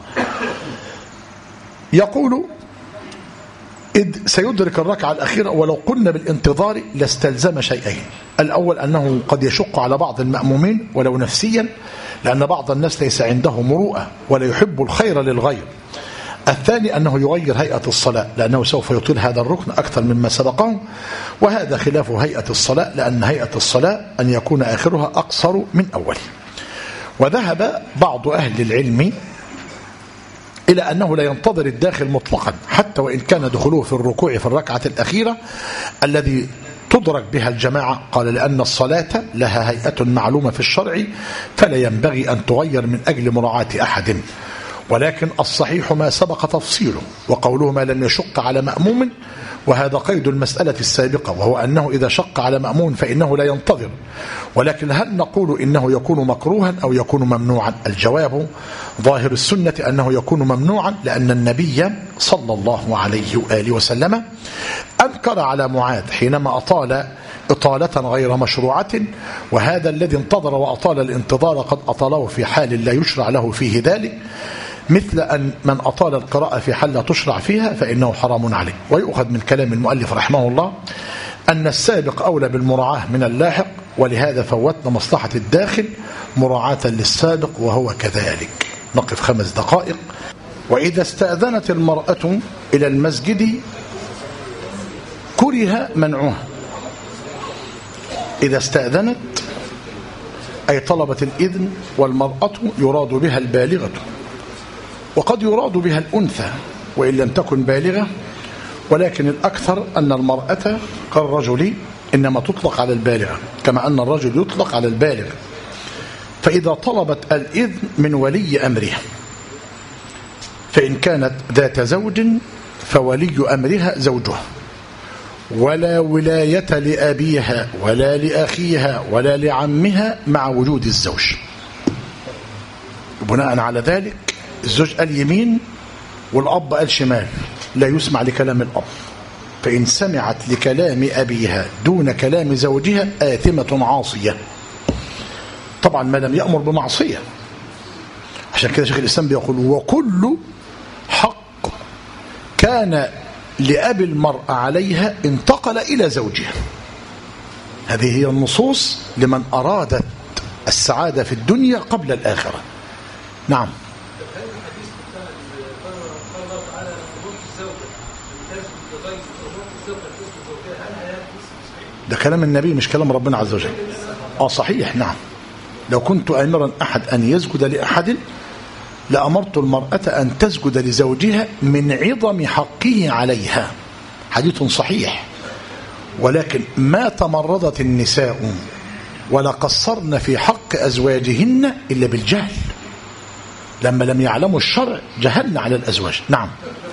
يقول إذ سيدرك الركعة الأخيرة ولو قلنا بالانتظار لاستلزم شيئين. الأول أنه قد يشق على بعض المأمومين ولو نفسيا، لأن بعض الناس ليس عنده مروءة ولا يحب الخير للغير. الثاني أنه يغير هيئة الصلاة، لأنه سوف يطيل هذا الركن أكثر مما سبقه، وهذا خلاف هيئة الصلاة، لأن هيئة الصلاة أن يكون آخرها أقصر من أوله. وذهب بعض أهل العلم إلى أنه لا ينتظر الداخل مطلقا حتى وإن كان دخوله في الركوع في الركعة الأخيرة الذي تدرك بها الجماعة. قال لأن الصلاة لها هيئة معلومة في الشرع فلا ينبغي أن تغير من أجل مراعاة أحد، ولكن الصحيح ما سبق تفصيله، وقوله ما لم يشق على مأموم، وهذا قيد المسألة السابقة، وهو أنه إذا شق على مأموم فإنه لا ينتظر. ولكن هل نقول إنه يكون مكروها أو يكون ممنوعا؟ الجواب ظاهر السنة أنه يكون ممنوعا، لأن النبي صلى الله عليه وآله وسلم أنكر على معاذ حينما أطال إطالة غير مشروعة، وهذا الذي انتظر وأطال الانتظار قد أطاله في حال لا يشرع له فيه ذلك، مثل أن من أطال القراءة في حل لا تشرع فيها فإنه حرام عليه. ويؤخذ من كلام المؤلف رحمه الله أن السابق أولى بالمراعاة من اللاحق، ولهذا فوتنا مصلحة الداخل مراعاة للسابق وهو كذلك. نقف خمس دقائق. وإذا استأذنت المرأة إلى المسجد كره منعها. إذا استأذنت أي طلبت الإذن، والمرأة يراد بها البالغة، وقد يراد بها الأنثى وإن لم تكن بالغة، ولكن الأكثر أن المرأة كالرجل إنما تطلق على البالغة، كما أن الرجل يطلق على البالغ. فإذا طلبت الإذن من ولي أمرها، فإن كانت ذات زوج فولي أمرها زوجها، ولا ولاية لأبيها ولا لأخيها ولا لعمها مع وجود الزوج. بناء على ذلك الزوج قال يمين والأب قال شمال، لا يسمع لكلام الأب. فإن سمعت لكلام أبيها دون كلام زوجها آثمة عاصية، طبعا ما لم يأمر بمعصية. عشان كده شيخ الإسلام بيقول وكل حق كان لأبي المرأة عليها انتقل إلى زوجها. هذه هي النصوص لمن أرادت السعادة في الدنيا قبل الآخرة. نعم. ده كلام النبي مش كلام ربنا عز وجل. آه صحيح. نعم. لو كنت أمرا أحد أن يسجد لأحد لأمرت المرأة أن تسجد لزوجها من عظم حقه عليها. حديث صحيح. ولكن ما تمرضت النساء ولا قصرن في حق أزواجهن إلا بالجهل. لما لم يعلموا الشرع جهلن على الأزواج. نعم.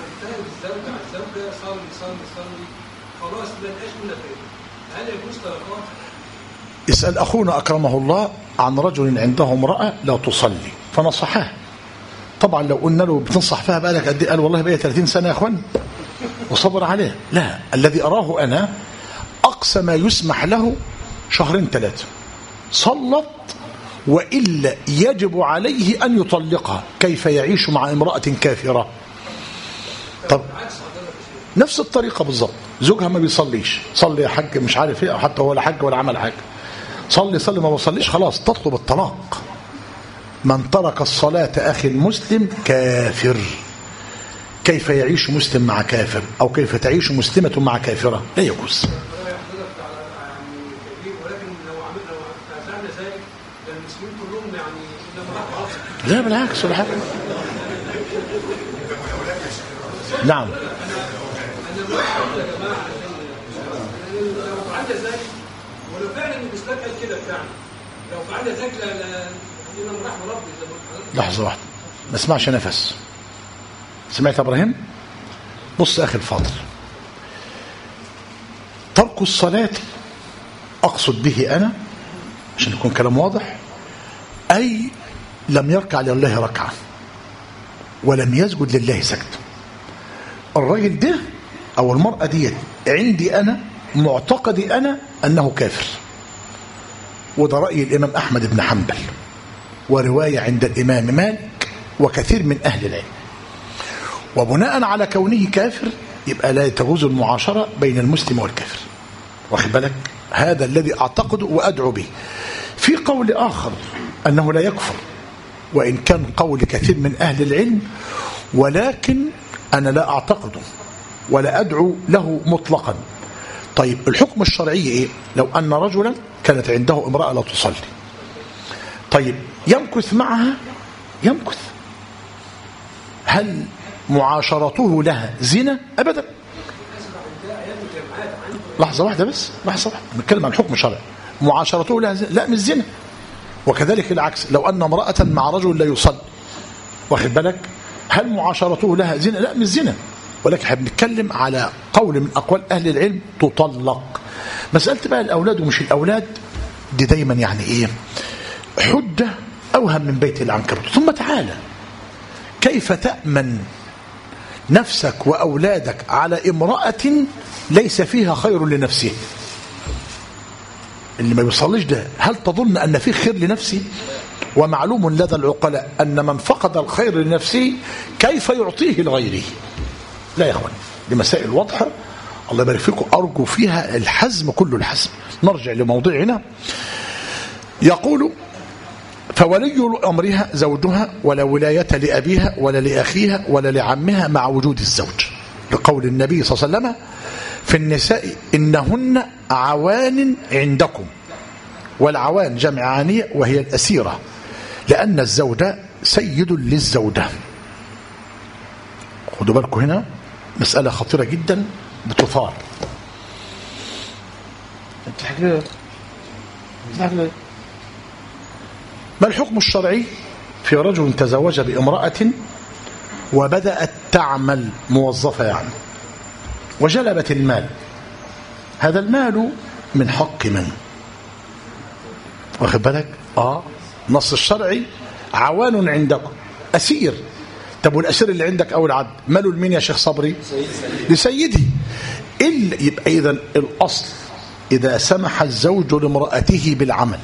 اسأل أخونا أكرمه الله عن رجل عنده امرأة لا تصلي فنصحاه. طبعا لو قلنا له بتنصح فيها بقالك قد ايه؟ قال والله بقى ثلاثين سنة يا اخوان وصبر عليه. لا، الذي أراه أنا أقصى ما يسمح له شهرين ثلاثة. صلت وإلا يجب عليه أن يطلقها. كيف يعيش مع امرأة كافرة؟ طب نفس الطريقة بالضبط. زوجها ما بيصليش، صلي يا حاج مش عارف ايه، حتى هو لا حاج ولا عمل حاجة، صلي صلي ما بصليش، خلاص تطلب الطلاق. من ترك الصلاة أخي المسلم كافر. كيف يعيش مسلم مع كافر؟ أو كيف تعيش مسلمة مع كافرة؟ لا يجوز. لا بالعكس ولا حاجة. نعم. ولو فعلا الإسلام قال كده فعلا لو فعلنا ذاك لنا رحمة ربي. لحظة واحدة ما اسمعش نفس. سمعت إبراهيم؟ بص أخي الفاضل، ترك الصلاة أقصد به أنا عشان يكون كلام واضح أي لم يركع لله ركعة ولم يسجد لله سجد. الراجل ده أو المرأة دي عندي أنا معتقدي أنا أنه كافر، وده رأي الإمام أحمد بن حنبل ورواية عند الإمام مالك وكثير من أهل العلم. وبناء على كونه كافر يبقى لا تجوز المعاشرة بين المسلم والكافر. واخد بالك؟ هذا الذي أعتقده وأدعو به. في قول آخر أنه لا يكفر، وإن كان قول كثير من أهل العلم، ولكن أنا لا أعتقده ولا أدعو له مطلقا. طيب الحكم الشرعي إيه؟ لو أن رجلا كانت عنده امرأة لا تصلي، طيب يمكث معها يمكث، هل معاشرته لها زنا؟ أبدا. لحظة واحدة بس، لحظة واحدة نتكلم عن حكم شرعي. معاشرته لها زنا؟ لا مش زنا. وكذلك العكس، لو أن امرأة مع رجل لا يصلي، واخد بالك، هل معاشرته لها زنا؟ لا مش زنا. ولكن احنا بنتكلم على قول من أقوال أهل العلم تطلق. مسألة بقى الأولاد ومش الأولاد دي دايما يعني إيه حجة أوهم من بيت العنكبوت. ثم تعالى، كيف تأمن نفسك وأولادك على امرأة ليس فيها خير لنفسه؟ اللي ما بيصليش ده هل تظن أن فيه خير لنفسه؟ ومعلوم لدى العقلاء أن من فقد الخير لنفسه كيف يعطيه لغيره. لا يا أخوان، دي مسائل واضحة، الله يبارك فيكم، أرجو فيها الحزم كل الحزم. نرجع لموضوعنا. يقول: فولي أمرها زوجها، ولا ولاية لأبيها ولا لأخيها ولا لعمها مع وجود الزوج، لقول النبي صلى الله عليه وسلم في النساء: إنهن عوان عندكم. والعوان جمع عانية وهي الأسيرة، لأن الزوج سيد للزوجة. خدوا بالكم هنا مسألة خطيرة جدا بتثار. ما الحكم الشرعي في رجل تزوج بامرأة وبدأت تعمل موظفة يعني وجلبت المال؟ هذا المال من حق من؟ واخد بالك؟ اه نص الشرعي: عوان عندكم، أسير. طب والأسير اللي عندك أو العبد ماله لمين يا شيخ صبري؟ لسيدي. إلا يبقى إذن الأصل إذا سمح الزوج لامرأته بالعمل،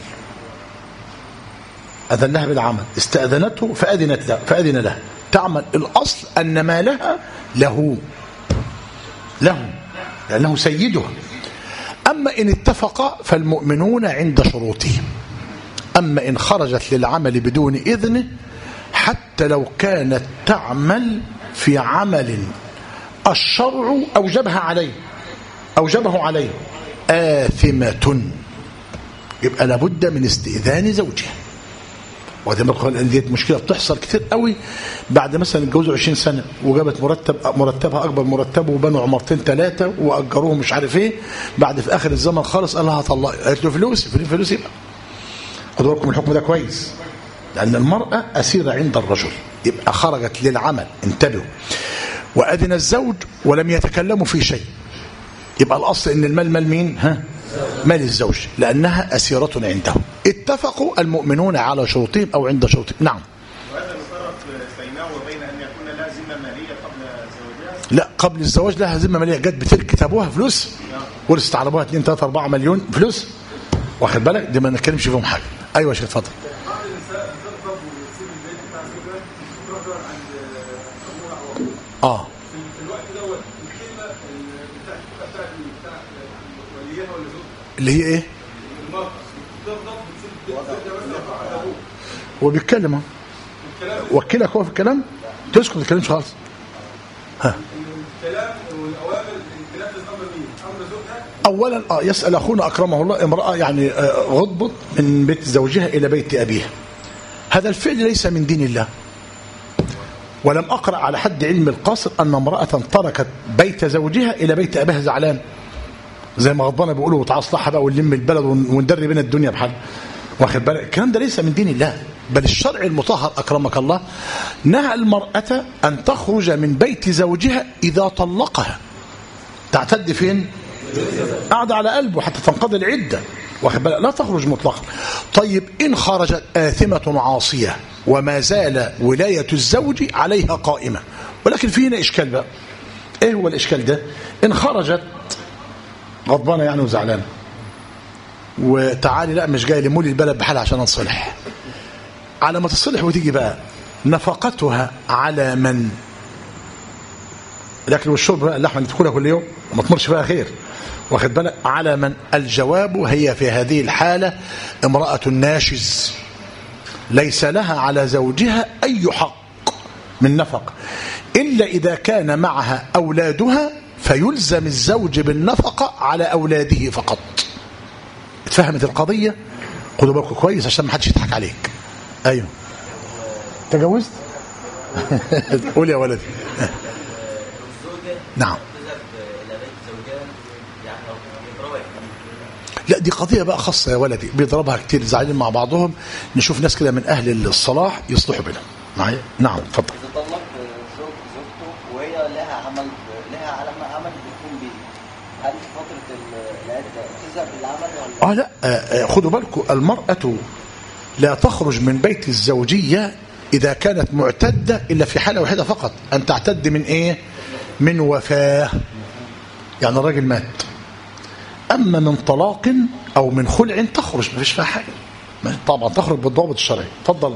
أذن لها بالعمل، استأذنته فأذنت له فأذن له تعمل، الأصل أن مالها له له لأنه سيدها. أما إن اتفق فالمؤمنون عند شروطهم. أما إن خرجت للعمل بدون إذنه حتى لو كانت تعمل في عمل الشرع أوجبها عليه أوجبه عليه آثمة، يبقى لابد من استئذان زوجها. وهذه مشكلة بتحصل كتير قوي بعد مثلا اتجوزوا عشرين سنة وجابت مرتب مرتبها أكبر مرتبه وبنوا عمرتين ثلاثة وأجروهم مش عارف إيه، بعد في آخر الزمن خالص قال لها هطلق، قالت له فلوسي فلوس فلوس يبقى. خدوا بالكم الحكم ده كويس، لأن المرأة أسيرة عند الرجل، يبقى خرجت للعمل، انتبهوا، وأذن الزوج ولم يتكلموا في شيء، يبقى الأصل إن المال مال مين؟ ها؟ مال الزوج، لأنها أسيرة عنده. اتفقوا المؤمنون على شروطهم أو عند شروطهم. نعم. وهذا يفرق بينه وبين أن يكون لها ذمة مالية قبل زواجها؟ لا، قبل الزواج لها ذمة مالية، جت بتركة أبوها فلوس، ورثت على أبوها اثنين ثلاثة أربعة مليون فلوس، واخد بالك؟ دي ما نتكلمش فيهم حاجة. أيوة يا شيخ اتفضل. اه في الوقت دوت الكلمه بتاعت بتاعت وليها ولا زوجها اللي هي ايه؟ المرأة تفضل بتسيب زوجها بس هو بيتكلم اهو، وكلك هو في الكلام، تسكت ما تتكلمش خالص. ها الكلام والاوامر الكلام امر مين؟ امر زوجها. اولا اه يسال اخونا اكرمه الله، امراه يعني آه غضبت من بيت زوجها الى بيت ابيها، هذا الفعل ليس من دين الله. ولم أقرأ على حد علم القاصر أن امرأة تركت بيت زوجها إلى بيت أبيها زعلان، زي ما غضبانة بيقولوا وتعصلحها بقى ونلم البلد وندري بين الدنيا بحال، واخد بالك؟ الكلام ده ليس من دين الله، بل الشرع المطهر أكرمك الله نهى المرأة أن تخرج من بيت زوجها إذا طلقها. تعتد فين؟ قاعدة على قلبه حتى تنقضي العدة، واخد بالك؟ لا تخرج مطلقا. طيب إن خرجت آثمة عاصية وما زال ولاية الزوج عليها قائمة، ولكن في هنا إشكال بقى. إيه هو الإشكال ده؟ إن خرجت غضبانة يعني وزعلانة وتعالي لا مش جاي لمولي البلد بحالها عشان نصلح، على ما تصلح وتيجي بقى نفقتها على من؟ الأكل والشرب اللحمة اللي تاكلها كل يوم وما تمرش فيها خير، واخد بالك؟ على من؟ الجواب هي في هذه الحالة امرأة ناشز ليس لها على زوجها أي حق من نفقة، إلا إذا كان معها أولادها فيلزم الزوج بالنفقة على أولاده فقط. اتفهمت القضية؟ خدوا بالكم كويس عشان ما حدش يضحك عليك. أيوه تجوزت؟ قول يا ولدي. نعم. لا دي قضية بقى خاصة يا ولدي، بيضربها كتير زعلين مع بعضهم، نشوف ناس كده من أهل الصلاح يصلحوا بينهم. معايا؟ نعم اتفضل. إذا طلق زوج زوجته وهي لها عمل لها على عمل بتكون به، هل في فترة العدة تذهب للعمل ولا؟ اه لا آه خدوا بالكم، المرأة لا تخرج من بيت الزوجية إذا كانت معتدة إلا في حالة واحدة فقط، أن تعتد من إيه؟ من وفاة، يعني الراجل مات. أما من طلاق أو من خلع تخرج ما فيش فيها حاجة، طبعا تخرج بالضوابط الشرعي. اتفضل.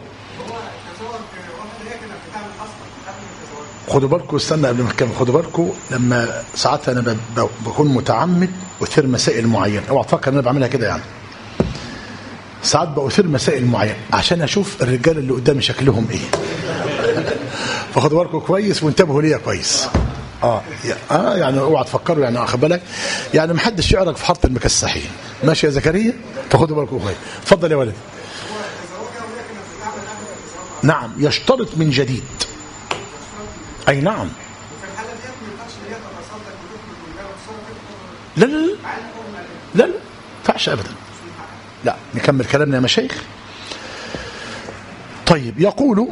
خدوا بالكم، استنى قبل ما نكمل، خدوا بالكم لما ساعات انا بكون متعمد اثير مسائل معينه، اوعى تفكر ان انا بعملها كده يعني. ساعات باثير مسائل معينه عشان اشوف الرجال اللي قدامي شكلهم ايه. فخدوا بالكم كويس وانتبهوا ليا كويس. اه اه يعني اوعى تفكروا يعني، واخد بالك يعني ما حدش يعرق في حاره المكسحين. ماشي يا زكريا؟ فخدوا بالكم كويس. اتفضل يا ولد. نعم يشترط من جديد. اي نعم. لا لا لا لا لا فعش ابدا. لا نكمل كلامنا يا مشايخ. طيب يقول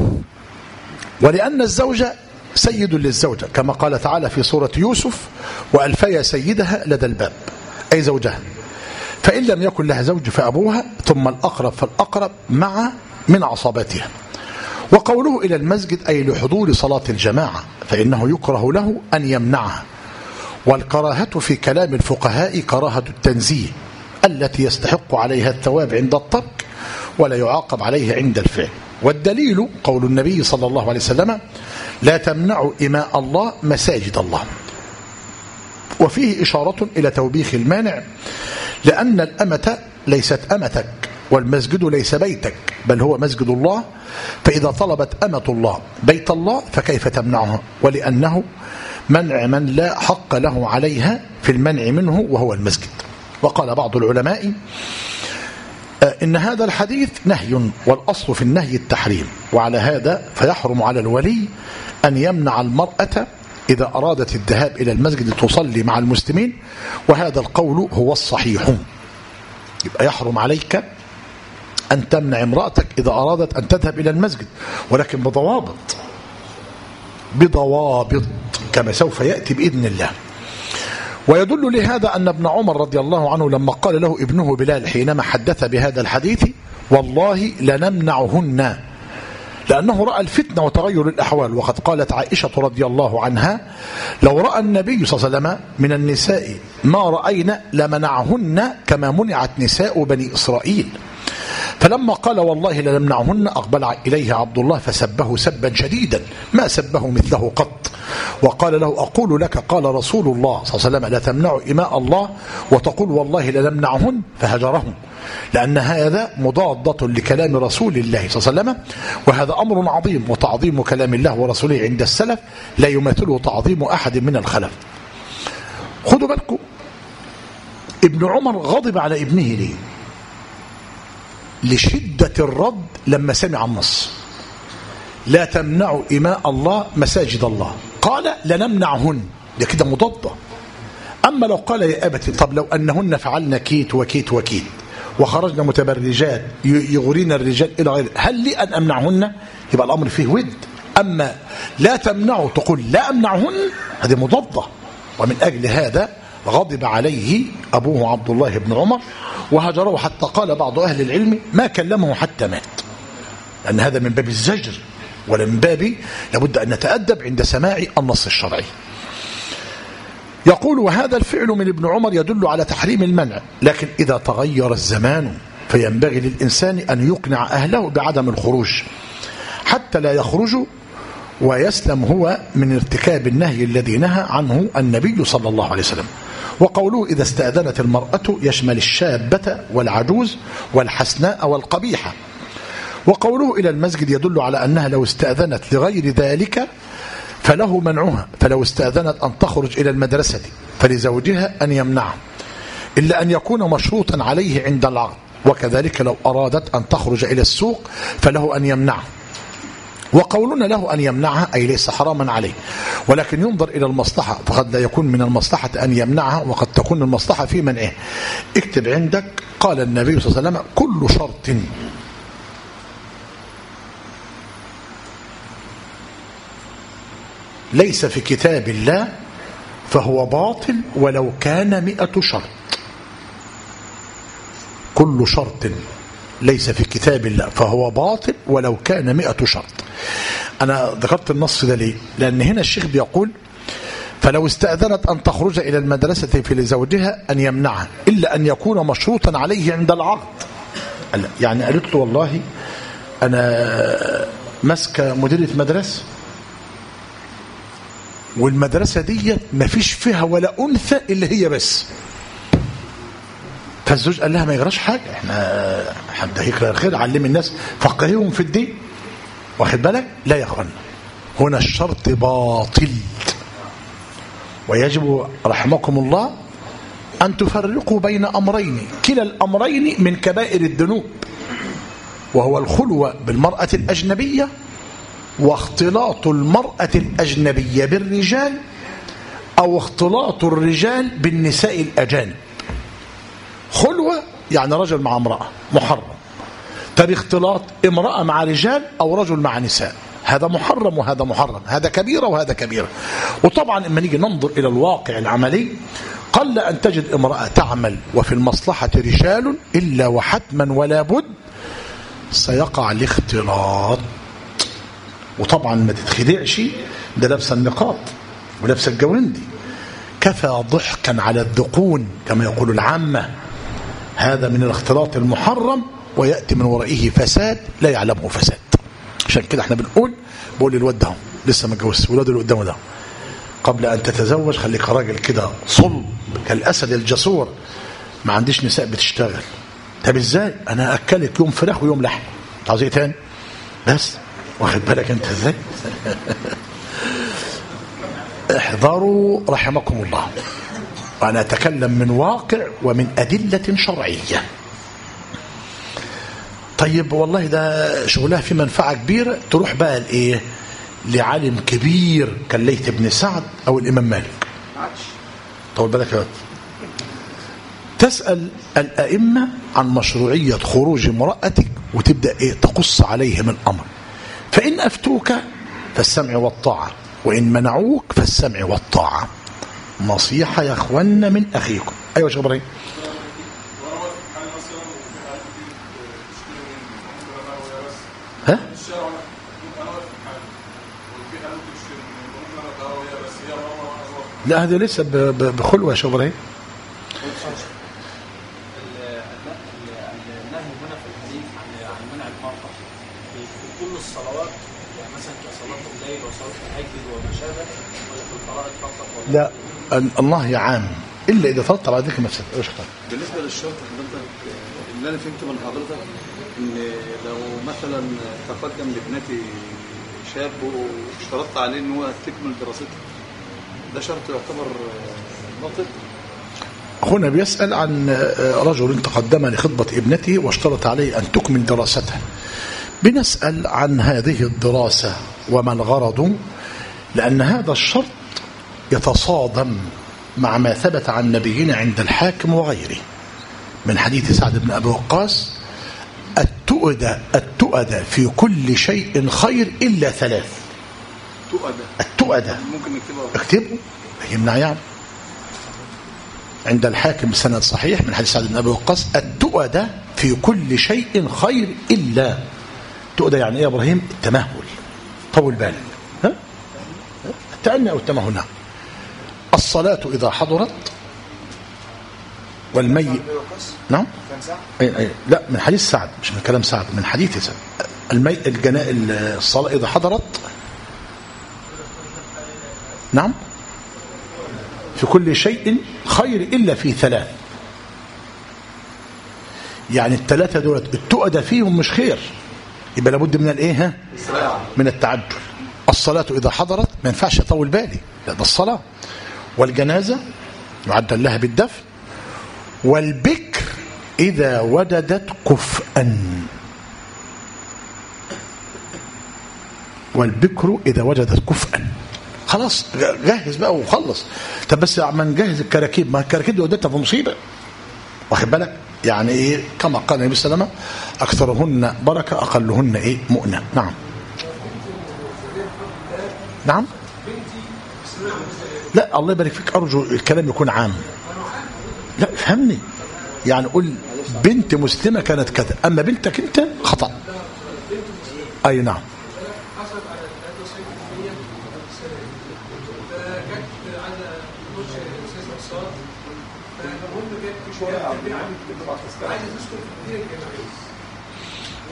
ولأن الزوجة سيد للزوجة كما قال تعالى في سورة يوسف وألفيا سيدها لدى الباب، أي زوجها، فإن لم يكن لها زوج فأبوها ثم الأقرب فالأقرب مع من عصباتها. وقوله إلى المسجد أي لحضور صلاة الجماعة، فإنه يكره له أن يمنعها. والكراهة في كلام الفقهاء كراهة التنزيه التي يستحق عليها الثواب عند الترك ولا يعاقب عليه عند الفعل. والدليل قول النبي صلى الله عليه وسلم لا تمنعوا إماء الله مساجد الله. وفيه إشارة إلى توبيخ المانع، لأن الأمة ليست أمتك والمسجد ليس بيتك بل هو مسجد الله، فإذا طلبت أمة الله بيت الله فكيف تمنعها؟ ولأنه منع من لا حق له عليها في المنع منه وهو المسجد. وقال بعض العلماء إن هذا الحديث نهي والأصل في النهي التحريم، وعلى هذا فيحرم على الولي أن يمنع المرأة إذا أرادت الذهاب إلى المسجد تصلي مع المسلمين، وهذا القول هو الصحيح. يبقى يحرم عليك أن تمنع امرأتك إذا أرادت أن تذهب إلى المسجد، ولكن بضوابط بضوابط كما سوف يأتي بإذن الله. ويدل لهذا أن ابن عمر رضي الله عنه لما قال له ابنه بلال حينما حدث بهذا الحديث والله لنمنعهن، لأنه رأى الفتنة وتغير الأحوال. وقد قالت عائشة رضي الله عنها لو رأى النبي صلى الله عليه وسلم من النساء ما رأينا لمنعهن كما منعت نساء بني إسرائيل. فلما قال والله لنمنعهن أقبل إليه عبد الله فسبه سبا شديدا ما سبه مثله قط، وقال له أقول لك قال رسول الله صلى الله عليه وسلم لا تمنعوا إماء الله وتقول والله لنمنعهن، فهجرهم، لأن هذا مضادة لكلام رسول الله صلى الله عليه وسلم، وهذا أمر عظيم. وتعظيم كلام الله ورسوله عند السلف لا يماثله تعظيم أحد من الخلف. خذوا بالكم ابن عمر غضب على ابنه ليه؟ لشدة الرد لما سمع النص لا تمنعوا إماء الله مساجد الله، قال لنمنعهن، ده كده مضادة. أما لو قال يا أبت طب لو أنهن فعلنا كيت وكيت وكيت وخرجنا متبرجات يغرين الرجال إلى غيره، هل لي أن أمنعهن؟ يبقى الأمر فيه ود. أما لا تمنعوا تقول لا أمنعهن، هذه مضادة. ومن أجل هذا غضب عليه أبوه عبد الله بن عمر وهجره، حتى قال بعض أهل العلم ما كلمه حتى مات، لأن هذا من باب الزجر ولا من باب لابد أن نتأدب عند سماع النص الشرعي. يقول وهذا الفعل من ابن عمر يدل على تحريم المنع، لكن إذا تغير الزمان فينبغي للإنسان أن يقنع أهله بعدم الخروج حتى لا يخرجوا ويسلم هو من ارتكاب النهي الذي نهى عنه النبي صلى الله عليه وسلم. وقوله إذا استأذنت المرأة يشمل الشابة والعجوز والحسناء والقبيحة. وقوله إلى المسجد يدل على أنها لو استأذنت لغير ذلك فله منعها، فلو استأذنت أن تخرج إلى المدرسة فلزوجها أن يمنعها، إلا أن يكون مشروطا عليه عند العقد. وكذلك لو أرادت أن تخرج إلى السوق فله أن يمنعها. وقولنا له أن يمنعها أي ليس حراما عليه، ولكن ينظر إلى المصلحة، فقد لا يكون من المصلحة أن يمنعها وقد تكون المصلحة في منعه. اكتب عندك قال النبي صلى الله عليه وسلم كل شرط ليس في كتاب الله فهو باطل ولو كان مئة شرط. كل شرط ليس في كتاب الله فهو باطل ولو كان مئة شرط. أنا ذكرت النص ده ليه؟ لأن هنا الشيخ بيقول فلو استأذنت أن تخرج إلى المدرسة فلزوجها أن يمنعها إلا أن يكون مشروطا عليه عند العقد. يعني قالت له والله أنا ماسكة مديرة مدرسة، والمدرسة دي ما فيش فيها ولا أنثى إلا هي بس. فالزوج قال لها ما يغراش حاجة، احنا حد هيكره الخير، علم الناس فقهيهم في الدين، واخد بالك؟ لا يا اخوانا، هنا الشرط باطل، ويجب رحمكم الله أن تفرقوا بين أمرين كلا الأمرين من كبائر الذنوب، وهو الخلوة بالمرأة الأجنبية واختلاط المرأة الأجنبية بالرجال، أو اختلاط الرجال بالنساء الأجانب. خلوة يعني رجل مع امرأة محرم، طب اختلاط امرأة مع رجال أو رجل مع نساء، هذا محرم وهذا محرم، هذا كبيرة وهذا كبيرة. وطبعا لما نيجي ننظر إلى الواقع العملي قل أن تجد امرأة تعمل وفي المصلحة رجال إلا وحتما ولا بد سيقع الاختلاط. وطبعا ما تتخدعش، ده لابسه النقاب ولابسه الجوندي، كفى ضحكا على الذقون كما يقول العامة، هذا من الاختلاط المحرم، ويأتي من ورائه فساد لا يعلمه فساد. عشان كده احنا بنقول بقول للواد ده لسه ما اتجوزش، ولاده اللي قدامه ده قبل ان تتزوج خليك راجل كده صلب كالاسد الجسور، ما عنديش نساء بتشتغل. طب ازاي؟ انا اكلك يوم فراخ ويوم لحم، عاوز ايه تاني؟ بس واخد بالك انت ازاي؟ احذروا رحمكم الله، وانا اتكلم من واقع ومن ادله شرعيه. طيب والله ده شغلها في منفعه كبيره، تروح بقى لايه؟ لعالم كبير كالليث بن سعد او الامام مالك. طول بالك يا تسال الائمه عن مشروعيه خروج امراتك، وتبدا ايه؟ تقص عليهم الامر، فان افتوك فالسمع والطاعه، وان منعوك فالسمع والطاعه. نصيحه يا اخوانا من اخيكم. ايوه يا شيخ ابراهيم. ها؟ لا هذا ليس بخلوه يا شيخ ابراهيم. النهي هنا في الحديث عن منع المرأة في كل الصلوات، يعني مثلا كصلاة الليل وصلاة التهجد وما شابه، ولا في الفرائض فقط؟ لا النهي عام الا اذا ترتب على ذلك مفسده. ايش اختار؟ بالنسبه للشرط حضرتك اللي انا فهمته من حضرتك ان لو مثلا تقدم لابنتي شاب واشترطت عليه ان هو تكمل دراستها، ده شرط يعتبر باطل؟ اخونا بيسال عن رجل تقدم لخطبه ابنته واشترط عليه ان تكمل دراستها. بنسال عن هذه الدراسه وما الغرض، لان هذا الشرط يتصادم مع ما ثبت عن نبينا عند الحاكم وغيره من حديث سعد بن أبي وقاص: التؤدى التؤدى في كل شيء خير إلا ثلاث. تؤدى التؤدى ممكن نكتبها، اكتبه يمنع يعني. عند الحاكم سند صحيح من حديث سعد بن أبي وقاص: التؤدى في كل شيء خير إلا. تؤدى يعني ايه يا ابراهيم؟ التمهل، طول بالك، ها التأني او التمهل. نعم. الصلاة إذا حضرت والميت. نعم. أي أي لا من حديث سعد، مش من كلام سعد، من حديث سعد. الميت الجناء الصلاة إذا حضرت. نعم. في كل شيء خير إلا في ثلاث. يعني الثلاثة دولت التؤدى فيهم مش خير، يبقى لابد من الايه؟ من التعجل. الصلاة إذا حضرت ما ينفعش أطول بالي، لا ده الصلاة. والجنازة يعدل لها بالدفن. والبكر إذا وجدت كفءا. والبكر إذا وجدت كفءا. خلاص جهز بقى وخلص. طب بس عم نجهز الكراكيب، ما الكراكيب دي ودتها في مصيبة، واخد بالك؟ يعني ايه كما قال النبي صلى الله عليه وسلم: اكثرهن بركه اقلهن ايه مؤنه. نعم. نعم. لا الله يبارك فيك، ارجو الكلام يكون عام. لا فهمني، يعني قول بنت مسلمه كانت كذا، اما بنتك انت خطا. اي نعم.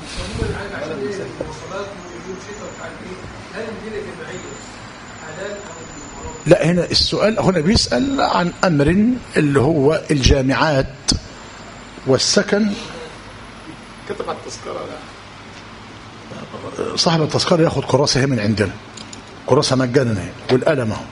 لا، هنا السؤال هنا بيسأل عن أمر اللي هو الجامعات والسكن. كتب على التذكرة. لا، صاحب التذكرة ياخد كراسة هي من عندنا، كراسة مجانا والقلم اهو.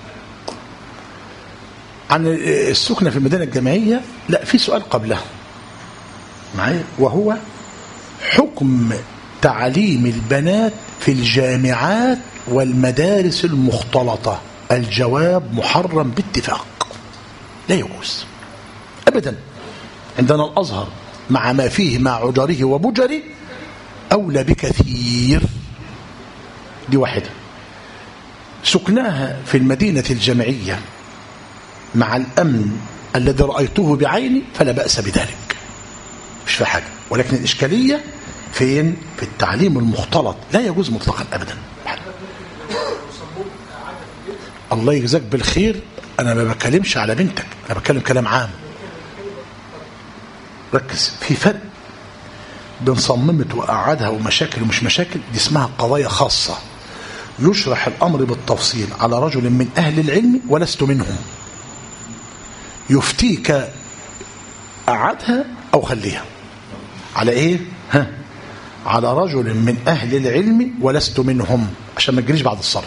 عن السكنة في المدينة الجامعية، لا، في سؤال قبلها معايا، وهو حكم تعليم البنات في الجامعات والمدارس المختلطة. الجواب محرم باتفاق، لا يجوز أبدا. عندنا الأزهر مع ما فيه مع عجره وبجره أولى بكثير. دي واحدة. سكناها في المدينة الجامعية مع الأمن الذي رأيته بعيني فلا بأس بذلك، مش في حاجة، ولكن الإشكالية فين؟ في التعليم المختلط، لا يجوز مطلقا أبدا. الله يجزاك بالخير، أنا ما بتكلمش على بنتك، أنا بتكلم كلام عام. ركز، في فرق بين صممت وقعدها ومشاكل ومش مشاكل، دي اسمها قضايا خاصة يشرح الأمر بالتفصيل على رجل من أهل العلم ولست منهم، يفتيك قعدها أو خليها على إيه؟ ها؟ على رجل من أهل العلم ولست منهم، عشان ما تجريش بعد الصلاة.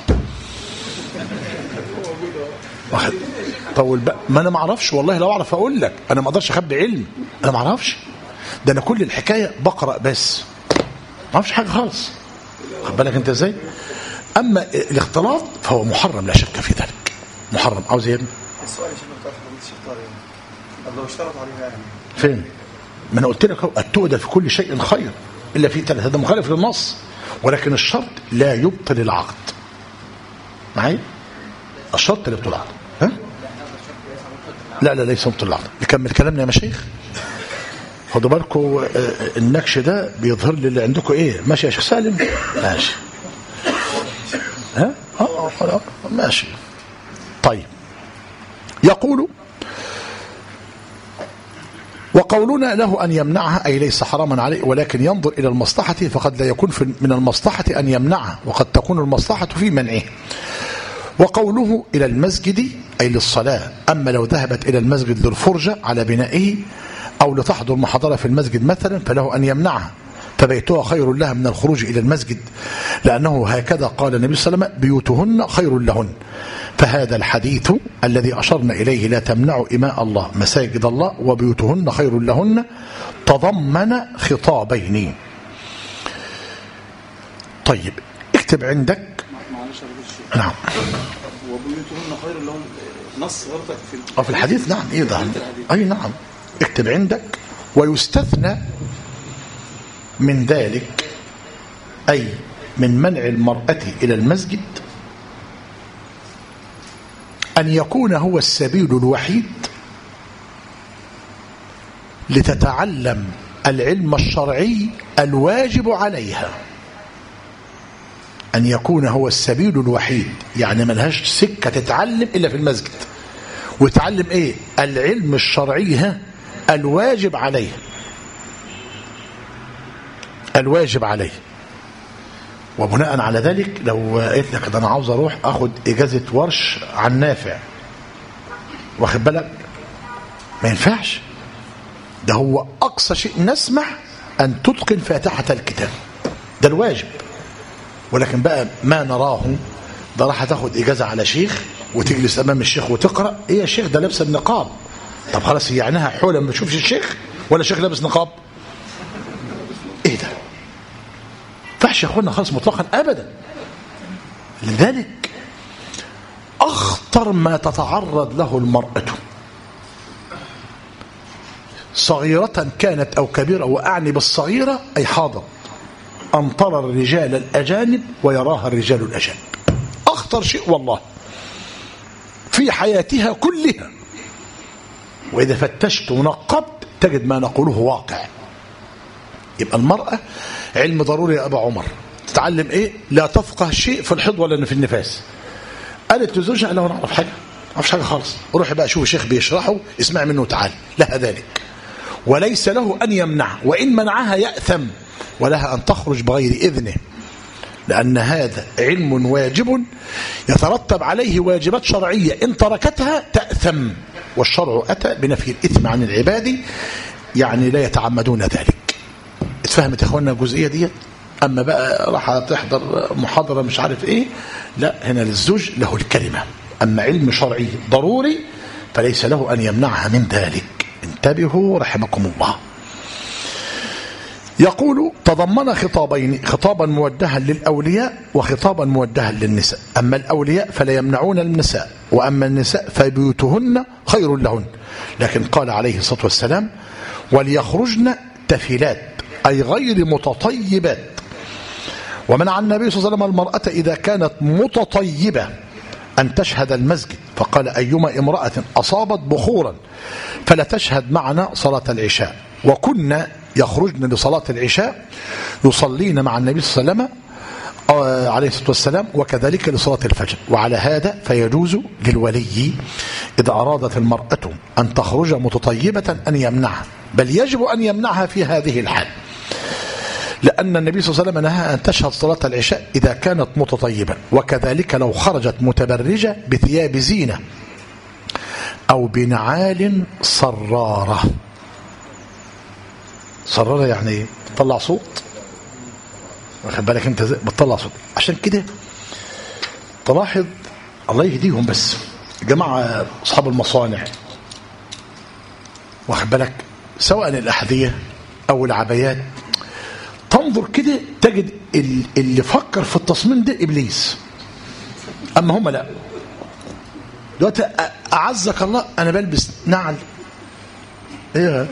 طول بقى، ما أنا ما أعرفش والله، لو أعرف أقول لك، أنا ما أقدرش أخبي علم، أنا ما أعرفش، ده أنا كل الحكاية بقرأ بس، ما أعرفش حاجة خالص. خد بالك أنت إزاي؟ أما الاختلاط فهو محرم لا شك في ذلك، محرم. عاوز إيه؟ السؤال يا شيخ بتاع فضيلة الشيخ طارق يعني، طب لو اشترط عليها يعني فين؟ ما أنا قلت لك التؤدى في كل شيء خير إلا في ثلاثة، هذا مخالف للنص، ولكن الشرط لا يبطل العقد. معي؟ الشرط لا يبطل العقد. ها؟ لا لا ليس يبطل العقد. نكمل كلامنا يا مشايخ. خدوا بالكم النكش ده بيظهر لي اللي عندكم ايه. ماشي يا شيخ سالم؟ ماشي. ها؟ اه اه ماشي. طيب. يقول: وقولنا له أن يمنعها أي ليس حراما عليه، ولكن ينظر إلى المصلحة، فقد لا يكون من المصلحة أن يمنعها، وقد تكون المصلحة في منعه. وقوله إلى المسجد أي للصلاة، أما لو ذهبت إلى المسجد للفرجة على بنائه أو لتحضر محاضرة في المسجد مثلا فله أن يمنعها، فبيتها خير لها من الخروج إلى المسجد، لأنه هكذا قال النبي صلى الله عليه وسلم: بيوتهن خير لهن. فهذا الحديث الذي أشرنا إليه: لا تمنعوا إماء الله مساجد الله وبيوتهن خير لهن، تضمن خطابين. طيب اكتب عندك. نعم. وبيوتهن خير لهن نص غلطك في في الحديث. نعم ايه ده؟ اي نعم. اكتب عندك: ويستثنى من ذلك أي من منع المرأة إلى المسجد أن يكون هو السبيل الوحيد لتتعلم العلم الشرعي الواجب عليها. أن يكون هو السبيل الوحيد، يعني ملهاش سكة تتعلم إلا في المسجد، وتعلم إيه؟ العلم الشرعي الواجب عليه، الواجب عليه. وبناء على ذلك لو قلت لك ده انا عاوز اروح اخد اجازه ورش عن نافع، واخد بالك، ما ينفعش. ده هو اقصى شيء نسمح ان تتقن فاتحه الكتاب، ده الواجب. ولكن بقى ما نراه ده راح تاخد اجازه على شيخ وتجلس امام الشيخ وتقرا. ايه يا شيخ ده لابس النقاب؟ طب خلاص هي عينها حوله ما تشوفش الشيخ ولا الشيخ لابس نقاب؟ ايه ده؟ فحش يا اخوانا خالص مطلقا ابدا. لذلك اخطر ما تتعرض له المرأة صغيرة كانت او كبيرة، واعني بالصغيرة اي حاضر، ان ترى الرجال الاجانب ويراها الرجال الاجانب. اخطر شيء والله في حياتها كلها. واذا فتشت ونقبت تجد ما نقوله واقع. يبقى المرأة علم ضروري يا أبا عمر. تتعلم إيه؟ لا تفقه شيء في الحيض ولا في النفاس. قالت لزوجها: لا نعرف حاجة، ما نعرفش حاجة خالص، روحي بقى شوفي شيخ بيشرحه اسمعي منه وتعالي. لها ذلك. وليس له أن يمنعها، وإن منعها يأثم، ولها أن تخرج بغير إذنه، لأن هذا علم واجب يترتب عليه واجبات شرعية، إن تركتها تأثم، والشرع أتى بنفي الإثم عن العباد، يعني لا يتعمدون ذلك. اتفهمت يا اخوانا الجزئية دي؟ أما بقى راح تحضر محاضرة مش عارف إيه، لا، هنا للزوج له الكلمة. أما علم شرعي ضروري فليس له أن يمنعها من ذلك. انتبهوا رحمكم الله. يقول تضمن خطابين، خطابا موجها للأولياء وخطابا موجها للنساء. أما الأولياء فلا يمنعون النساء، وأما النساء فبيوتهن خير لهن. لكن قال عليه الصلاة والسلام وليخرجن تفلات، أي غير متطيبات. ومنع النبي صلى الله عليه وسلم المرأة إذا كانت متطيبة أن تشهد المسجد، فقال أيما امرأة أصابت بخورا فلا تشهد معنا صلاة العشاء. وكنا يخرجن لصلاة العشاء يصلين مع النبي صلى الله عليه وسلم عليه الصلاة والسلام، وكذلك لصلاة الفجر. وعلى هذا فيجوز للولي إذا أرادت المرأة أن تخرج متطيبة أن يمنعها، بل يجب أن يمنعها في هذه الحال، لأن النبي صلى الله عليه وسلم نهى أن تشهد صلاة العشاء إذا كانت متطيبة. وكذلك لو خرجت متبرجة بثياب زينة أو بنعال صرارة. صرارة يعني بتطلع صوت، واخد بالك انت بتطلع صوت. عشان كده تلاحظ الله يهديهم بس جماعة أصحاب المصانع، واخد بالك، سواء الأحذية أو العبايات، تنظر كده تجد اللي فكر في التصميم ده إبليس، أما هم لا. دلوقتي أعزك الله أنا بلبس نعل، إيه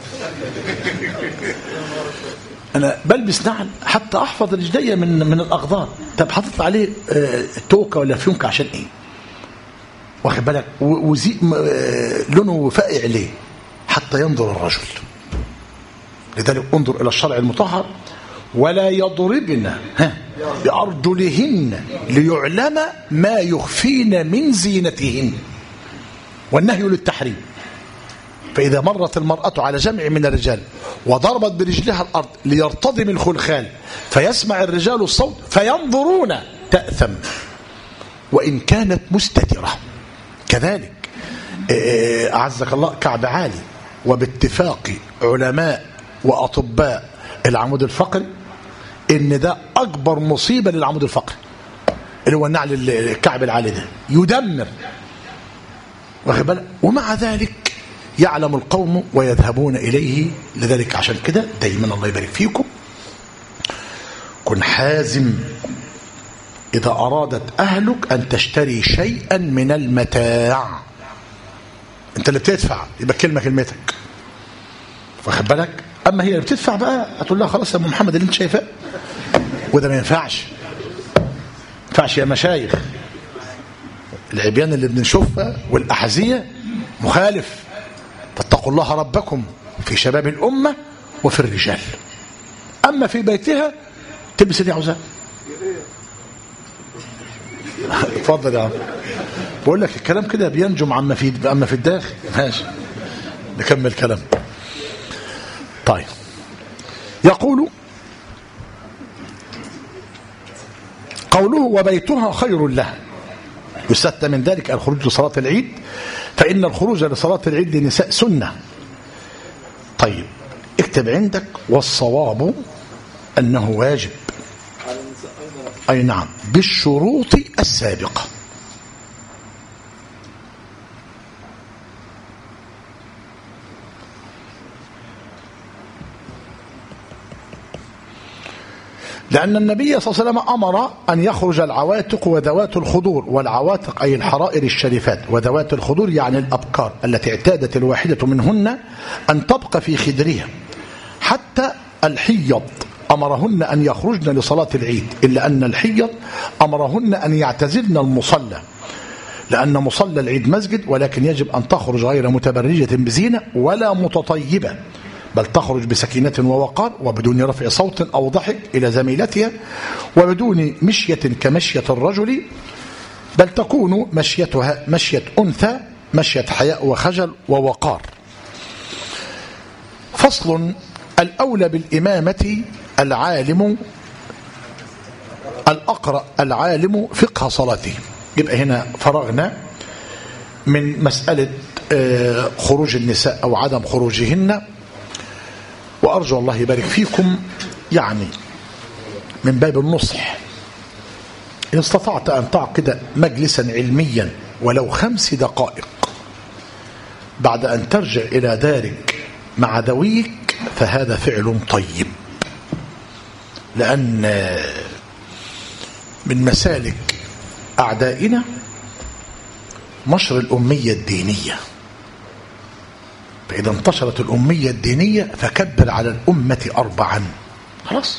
أنا بلبس نعل حتى أحفظ رجلي من من الأغضار. طب حطت عليه توكة ولا فيونكة عشان إيه؟ واخد بالك، وزي لونه فائع ليه؟ حتى ينظر الرجل. لذلك انظر إلى الشرع المطهر ولا يضربن بأرجلهن ليعلم ما يخفين من زينتهن، والنهي للتحريم. فإذا مرت المرأة على جمع من الرجال وضربت برجلها الأرض ليرتضم الخلخال فيسمع الرجال الصوت فينظرون تأثم وإن كانت مستترة. كذلك أعزك الله كعب عالي، وباتفاق علماء وأطباء العمود الفقري إن ده أكبر مصيبة للعمود الفقري، اللي هو النعل الكعب العالي ده يدمر، واخد بالك. ومع ذلك يعلم القوم ويذهبون إليه. لذلك عشان كده دايما الله يبارك فيكم كن حازم إذا أرادت أهلك أن تشتري شيئا من المتاع، أنت اللي بتدفع يبقى كلمة كلمتك، واخد بالك. أما هي اللي بتدفع بقى هتقول لها خلاص يا أم محمد اللي أنت شايفاه، وده ما ينفعش. ما ينفعش يا مشايخ، العبيان اللي بنشوفها والأحذية مخالف. فاتقوا الله ربكم في شباب الأمة وفي الرجال. أما في بيتها تلبس اللي عاوزاه. اتفضل يا عم. بقول لك الكلام كده بينجم عما في عما في الداخل. ماشي نكمل كلام. طيب يقول قوله وبيتها خير له، يستثنى من ذلك الخروج لصلاة العيد، فإن الخروج لصلاة العيد للنساء سنة. طيب اكتب عندك والصواب أنه واجب، أي نعم بالشروط السابقة. لأن النبي صلى الله عليه وسلم أمر أن يخرج العواتق وذوات الخدور، والعواتق أي الحرائر الشريفات، وذوات الخدور يعني الأبكار التي اعتادت الواحدة منهن أن تبقى في خدرها. حتى الحيض أمرهن أن يخرجن لصلاة العيد، إلا أن الحيض أمرهن أن يعتزلن المصلى، لأن مصلى العيد مسجد، ولكن يجب أن تخرج غير متبرجة بزينة ولا متطيبة، بل تخرج بسكينة ووقار وبدون رفع صوت أو ضحك إلى زميلتها، وبدون مشية كمشية الرجل، بل تكون مشيتها مشية أنثى، مشية حياء وخجل ووقار. فصل: الأولى بالإمامة العالم الأقرأ العالم فقه صلاته. يبقى هنا فرغنا من مسألة خروج النساء أو عدم خروجهن، وأرجو الله يبارك فيكم يعني من باب النصح إن استطعت أن تعقد مجلسا علميا ولو خمس دقائق بعد أن ترجع إلى دارك مع ذويك فهذا فعل طيب، لأن من مسالك أعدائنا نشر الأمية الدينية، فإذا انتشرت الأمية الدينية فكبر على الأمة أربعا. خلاص.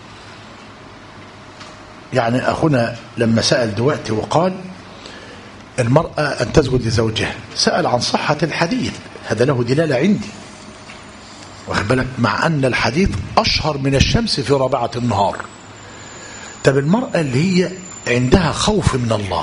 يعني أخونا لما سأل دلوقتي وقال المرأة أن تسجد لزوجها، سأل عن صحة الحديث، هذا له دلالة عندي، واخد بالك، مع أن الحديث أشهر من الشمس في رابعة النهار. طب المرأة اللي هي عندها خوف من الله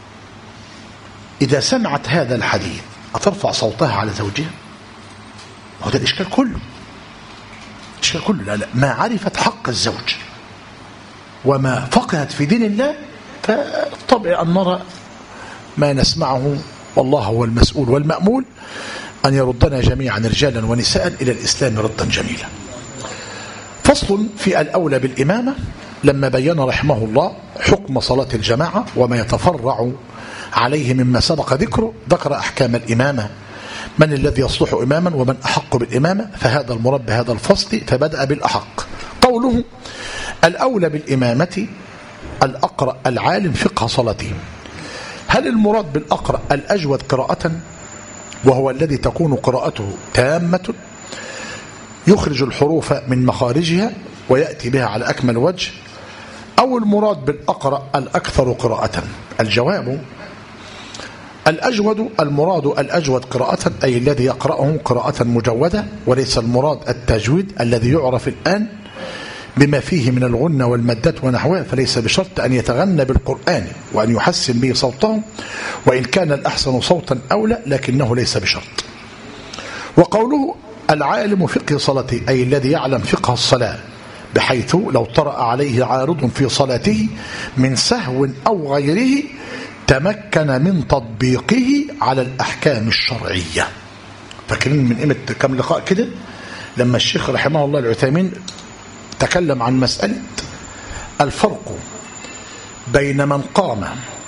إذا سمعت هذا الحديث أترفع صوتها على زوجها؟ وهذا الإشكال كله، الإشكال كله لا لا ما عرفت حق الزوج وما فقهت في دين الله، فطبع أن نرى ما نسمعه، والله هو المسؤول والمأمول أن يردنا جميعا رجالا ونساء إلى الإسلام ردا جميلا. فصل في الأولى بالإمامة، لما بين رحمه الله حكم صلاة الجماعة وما يتفرع عليه مما سبق ذكره، ذكر أحكام الإمامة، من الذي يصلح إماما ومن أحق بالإمامة، فهذا المراد بهذا الفصل، فبدأ بالأحق. قوله الأولى بالإمامة الأقرأ العالم فقه صلاته. هل المراد بالأقرأ الأجود قراءة وهو الذي تكون قراءته تامة يخرج الحروف من مخارجها ويأتي بها على أكمل وجه، أو المراد بالأقرأ الأكثر قراءة؟ الجواب: الأجود المراد الأجود قراءة أي الذي يقرأه قراءة مجودة، وليس المراد التجويد الذي يعرف الآن بما فيه من الغنى والمدات ونحوها، فليس بشرط أن يتغنى بالقرآن وأن يحسن به صوته، وإن كان الأحسن صوتا أولى، لكنه ليس بشرط. وقوله العالم فقه صلاته أي الذي يعلم فقه الصلاة، بحيث لو طرأ عليه عارض في صلاته من سهو أو غيره تمكن من تطبيقه على الأحكام الشرعية. فاكرين من قيمة كم لقاء كده لما الشيخ رحمه الله العثيمين تكلم عن مسألة الفرق بين من قام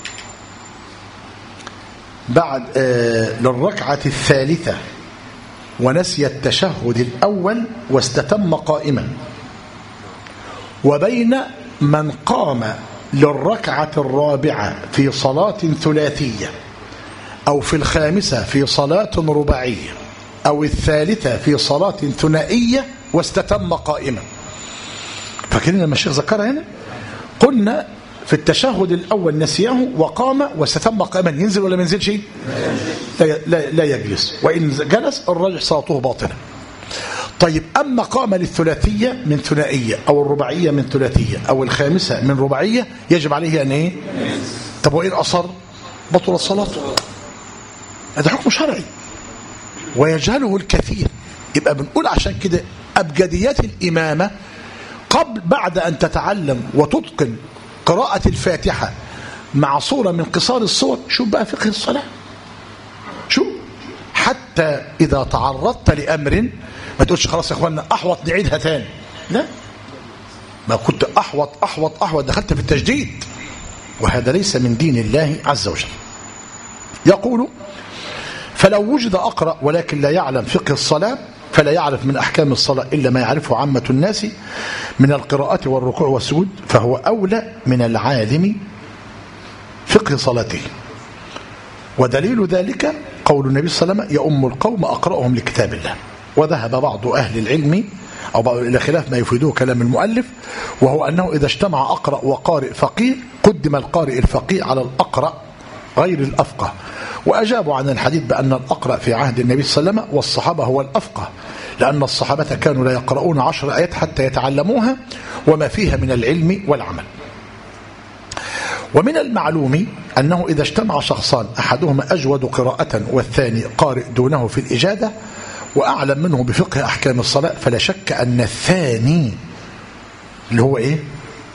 بعد آه للركعة الثالثة ونسي التشهد الأول واستتم قائما، وبين من قام للركعة الرابعة في صلاة ثلاثية، أو في الخامسة في صلاة رباعية، أو الثالثة في صلاة ثنائية واستتم قائما. فاكرين لما الشيخ ذكرها هنا قلنا في التشهد الأول نسيه وقام واستتم قائما، ينزل ولا ما ينزلش؟ لا, لا, لا يجلس، وإن جلس الراجح صلاته باطلة. طيب أما قام للثلاثية من ثنائية، أو الرباعية من ثلاثية، أو الخامسة من رباعية، يجب عليه أن إيه؟ طب وإن أصر بطل الصلاة. هذا حكم شرعي ويجهله الكثير. يبقى بنقول عشان كده أبجديات الإمامة قبل بعد أن تتعلم وتتقن قراءة الفاتحة مع صورة من قصار الصور، شوف بقى فقه الصلاة، شوف حتى إذا تعرضت لأمر ما تقولش خلاص يا أخوانا أحوط نعيدها ثاني، لا، ما كنت أحوط أحوط أحوط دخلت في التجديد، وهذا ليس من دين الله عز وجل. يقول فلو وجد أقرأ ولكن لا يعلم فقه الصلاة، فلا يعرف من أحكام الصلاة إلا ما يعرفه عامة الناس من القراءة والركوع والسجود، فهو أولى من العالم فقه صلاته. ودليل ذلك قول النبي صلى الله عليه وسلم يؤم القوم أقرأهم لكتاب الله. وذهب بعض أهل العلم أو بعض إلى خلاف ما يفيده كلام المؤلف، وهو أنه إذا اجتمع أقرأ وقارئ فقيه قدم القارئ الفقيه على الأقرأ غير الأفقه. وأجابوا عن الحديث بأن الأقرأ في عهد النبي صلى الله عليه وسلم والصحابة هو الأفقه، لأن الصحابة كانوا لا يقرؤون عشر آيات حتى يتعلموها وما فيها من العلم والعمل. ومن المعلوم أنه إذا اجتمع شخصان أحدهما أجود قراءة والثاني قارئ دونه في الإجادة، وأعلم منه بفقه أحكام الصلاة، فلا شك أن الثاني اللي هو إيه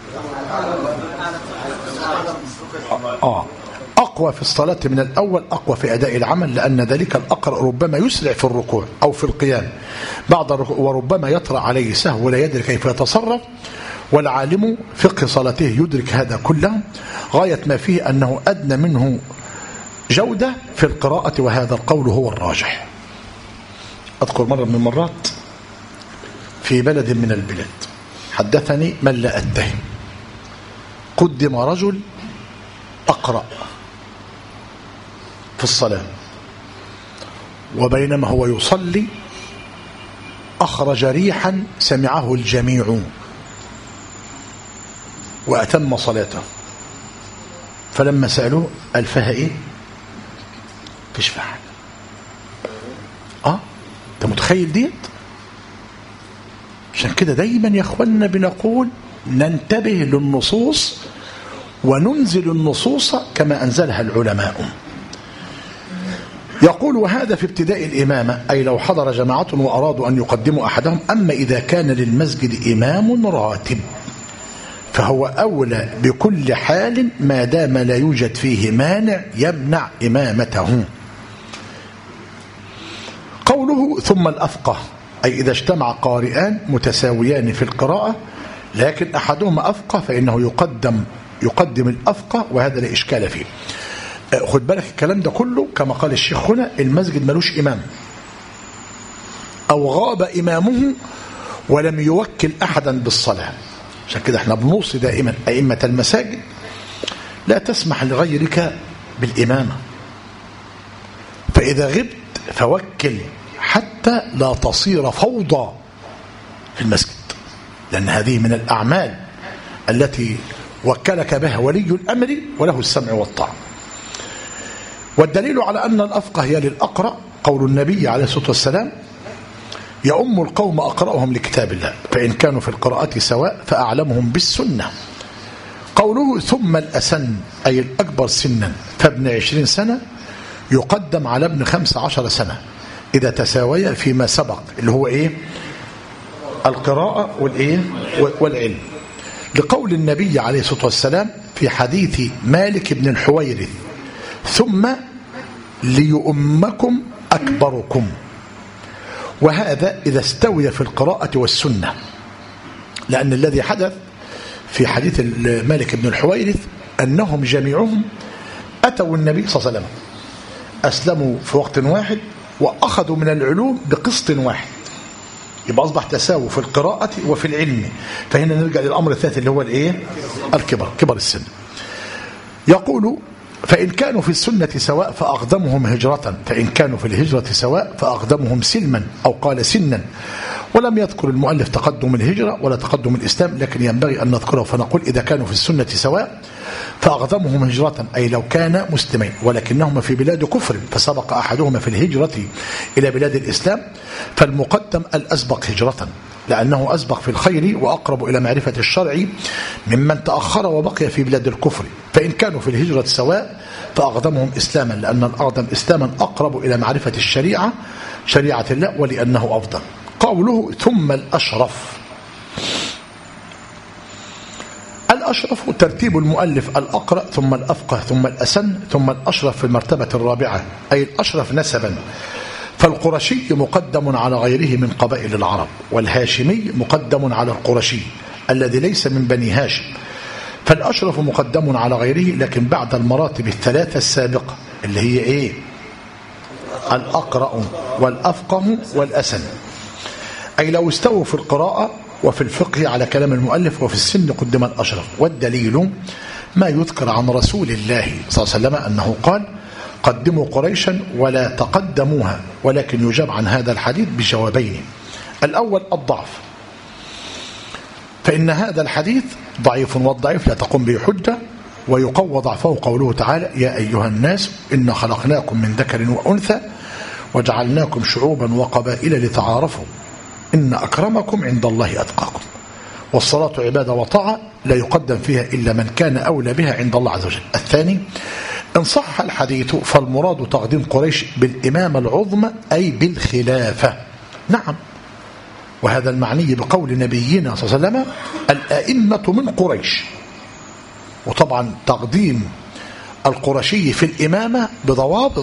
آه أقوى في الصلاة من الأول، أقوى في أداء العمل، لأن ذلك الأقرأ ربما يسرع في الركوع أو في القيام بعد الركوع، وربما يطرأ عليه سهو ولا يدري كيف يتصرف، والعالم فقه صلاته يدرك هذا كله، غاية ما فيه أنه أدنى منه جودة في القراءة، وهذا القول هو الراجح. أذكر مرة من المرات في بلد من البلاد حدثني من لا أتهم، قدم رجل أقرأ في الصلاة، وبينما هو يصلي أخرج ريحا سمعه الجميع وأتم صلاته، فلما سألوه قال فيها إيه؟ فيش فيها حاجة. آه أنت متخيل ديت؟ عشان كده دايما يا أخوانا بنقول ننتبه للنصوص وننزل النصوص كما أنزلها العلماء. يقول وهذا في ابتداء الإمامة، أي لو حضر جماعة وأرادوا أن يقدموا أحدهم. أما إذا كان للمسجد إمام راتب فهو أولى بكل حال ما دام لا يوجد فيه مانع يمنع إمامته. قوله ثم الأفقه، أي إذا اجتمع قارئان متساويان في القراءة لكن أحدهما أفقه فإنه يقدم يقدم الأفقه، وهذا لا إشكال فيه. خد بالك الكلام ده كله كما قال الشيخ هنا، المسجد ملوش إمام أو غاب إمامه ولم يوكل أحدا بالصلاة. عشان كده احنا بنوصي دائما أئمة المساجد لا تسمح لغيرك بالإمامة، فإذا غبت فوكل حتى لا تصير فوضى في المسجد، لأن هذه من الأعمال التي وكلك بها ولي الأمر وله السمع والطاعة. والدليل على أن الأفقه هي للأقرأ قول النبي عليه الصلاة والسلام يؤم القوم أقرأهم لكتاب الله، فإن كانوا في القراءة سواء فأعلمهم بالسنة. قوله ثم الأسن، أي الأكبر سنا، فابن عشرين سنة يقدم على ابن خمس عشر سنة إذا تساويا فيما سبق، اللي هو إيه؟ القراءة والإيه؟ والعلم. لقول النبي عليه الصلاة والسلام في حديث مالك بن الحويرث ثم ليؤمكم أكبركم، وهذا إذا استوي في القراءة والسنة، لأن الذي حدث في حديث مالك بن الحويرث أنهم جميعهم أتوا النبي صلى الله عليه وسلم، أسلموا في وقت واحد وأخذوا من العلوم بقسط واحد، يبقى أصبح تساوي في القراءة وفي العلم. فهنا نرجع للأمر الثالث اللي هو الإيه؟ الكبر، كبر السن. يقول فإن كانوا في السنة سواء فأقدمهم هجرة، فإن كانوا في الهجرة سواء فأقدمهم سلما، أو قال سنا. ولم يذكر المؤلف تقدم الهجرة ولا تقدم الإسلام، لكن ينبغي أن نذكره فنقول إذا كانوا في السنة سواء فأقدمهم هجرة، أي لو كان مسلمين ولكنهما في بلاد كفر فسبق أحدهما في الهجرة إلى بلاد الإسلام، فالمقدم الأسبق هجرة، لأنه أسبق في الخير وأقرب إلى معرفة الشرع ممن تأخر وبقي في بلاد الكفر. فإن كانوا في الهجرة سواء فأقدمهم إسلاما، لأن الأقدم إسلاما أقرب إلى معرفة الشريعة شريعة الله ولأنه أفضل. قوله ثم الأشرف، الأشرف ترتيب المؤلف الأقرأ ثم الأفقه ثم الأسن ثم الأشرف في المرتبة الرابعة، أي الأشرف نسبا. فالقرشي مقدم على غيره من قبائل العرب، والهاشمي مقدم على القرشي الذي ليس من بني هاشم، فالأشرف مقدم على غيره لكن بعد المراتب الثلاثة السابقة اللي هي إيه؟ الأقرأ والأفقه والأسن، أي لو استووا في القراءة وفي الفقه على كلام المؤلف وفي السن قدم الأشرف. والدليل ما يذكر عن رسول الله صلى الله عليه وسلم أنه قال قدموا قريشا ولا تقدموها، ولكن يجاب عن هذا الحديث بجوابين. الأول الضعف، فإن هذا الحديث ضعيف، والضعيف لا تقوم به حجة، ويقوى ضعفه قوله تعالى يا أيها الناس إنا خلقناكم من ذكر وأنثى وجعلناكم شعوبا وقبائل لتعارفوا إن أكرمكم عند الله أتقاكم. والصلاة عبادة وطاعة لا يقدم فيها إلا من كان أولى بها عند الله عز وجل. الثاني إن صح الحديث فالمراد تقديم قريش بالإمامة العظمى أي بالخلافة، نعم، وهذا المعني بقول نبينا صلى الله عليه وسلم الأئمة من قريش. وطبعا تقديم القرشي في الإمامة بضوابط،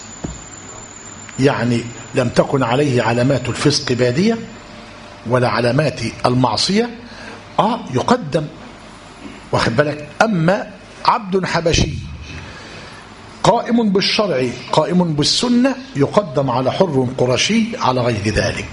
يعني لم تكن عليه علامات الفسق بادية ولا علامات المعصية، آه يقدم، واخد بالك. أما عبد حبشي قائم بالشرع قائم بالسنة يقدم على حر قرشي على غير ذلك.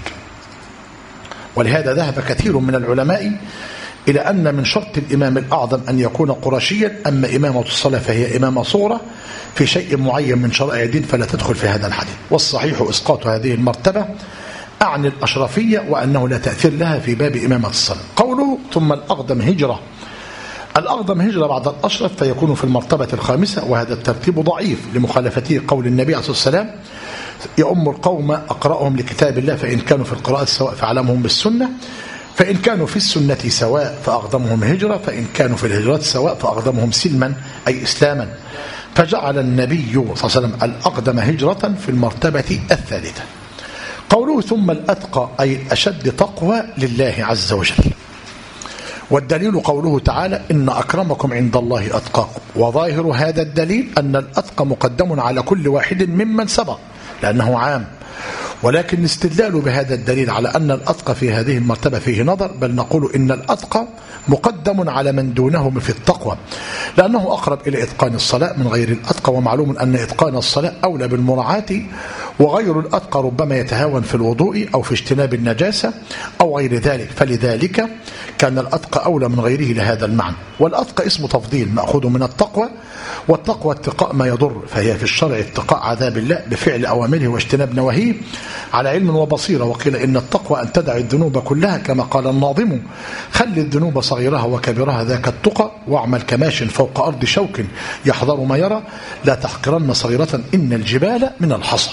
ولهذا ذهب كثير من العلماء إلى أن من شرط الإمام الأعظم أن يكون قرشيا، أما إمامة الصلاة فهي إمامة صغرى في شيء معين من شرائع الدين فلا تدخل في هذا الحديث. والصحيح إسقاط هذه المرتبة أعني الأشرفية وأنه لا تأثير لها في باب إمامة الصلاة. قوله ثم الأقدم هجرة، الأقدم هجرة بعد الأشرف فيكون في المرتبة الخامسة، وهذا الترتيب ضعيف لمخالفته قول النبي عليه الصلاة والسلام يؤم القوم أقرأهم لكتاب الله، فإن كانوا في القراءة سواء فعلمهم بالسنة، فإن كانوا في السنة سواء فأقدمهم هجرة، فإن كانوا في الهجرة سواء فأقدمهم سلما أي إسلاما. فجعل النبي صلى الله عليه وسلم الأقدم هجرة في المرتبة الثالثة. قوله ثم الأتقى أي أشد تقوى لله عز وجل. والدليل قوله تعالى إن أكرمكم عند الله أتقاكم، وظاهر هذا الدليل أن الأتقى مقدم على كل واحد ممن سبق لأنه عام، ولكن الاستدلال بهذا الدليل على أن الأتقى في هذه المرتبة فيه نظر، بل نقول إن الأتقى مقدم على من دونه في التقوى لأنه أقرب إلى إتقان الصلاة من غير الأتقى، ومعلوم أن إتقان الصلاة أولى بالمراعاة، وغير الأتقى ربما يتهاون في الوضوء أو في اجتناب النجاسة أو غير ذلك، فلذلك كان الأتقى أولى من غيره لهذا المعنى. والأتقى اسم تفضيل مأخوذ من التقوى، والتقوى اتقاء ما يضر، فهي في الشرع اتقاء عذاب الله بفعل أوامره واجتناب نواهيه على علم وبصيرة. وقيل إن التقوى أن تدع الذنوب كلها كما قال الناظم خل الذنوب صغيرها وكبرها ذاك التقى، واعمل كماش فوق أرض شوك يحذر ما يرى، لا تحقرن صغيرة إن الجبال من الحصى.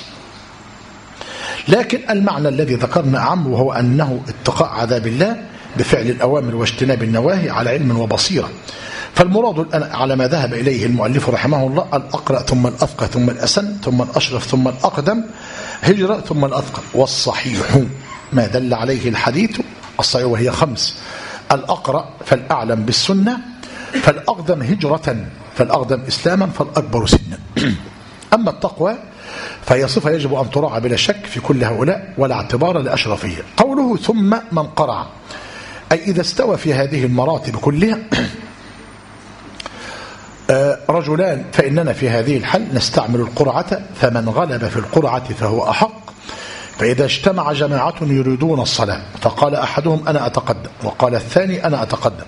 لكن المعنى الذي ذكرنا أعم، وهو أنه اتقاء عذاب الله بفعل الأوامر واجتناب النواهي على علم وبصيرة. فالمراد الآن على ما ذهب إليه المؤلف رحمه الله الأقرأ ثم الأفقه ثم الأسن ثم الأشرف ثم الأقدم هجرة ثم الأثقل. والصحيح ما دل عليه الحديث الصحيح وهي خمس: الأقرأ فالأعلم بالسنة، فالأقدم هجرة، فالأقدم إسلاما، فالأكبر سنا. أما التقوى فهي صفة يجب أن تراعى بلا شك في كل هؤلاء ولا اعتبار لأشرفية. قوله ثم من قرع أي إذا استوى في هذه المراتب كلها رجلان فإننا في هذه الحال نستعمل القرعة، فمن غلب في القرعة فهو أحق. فإذا اجتمع جماعة يريدون الصلاة فقال أحدهم أنا أتقدم وقال الثاني أنا أتقدم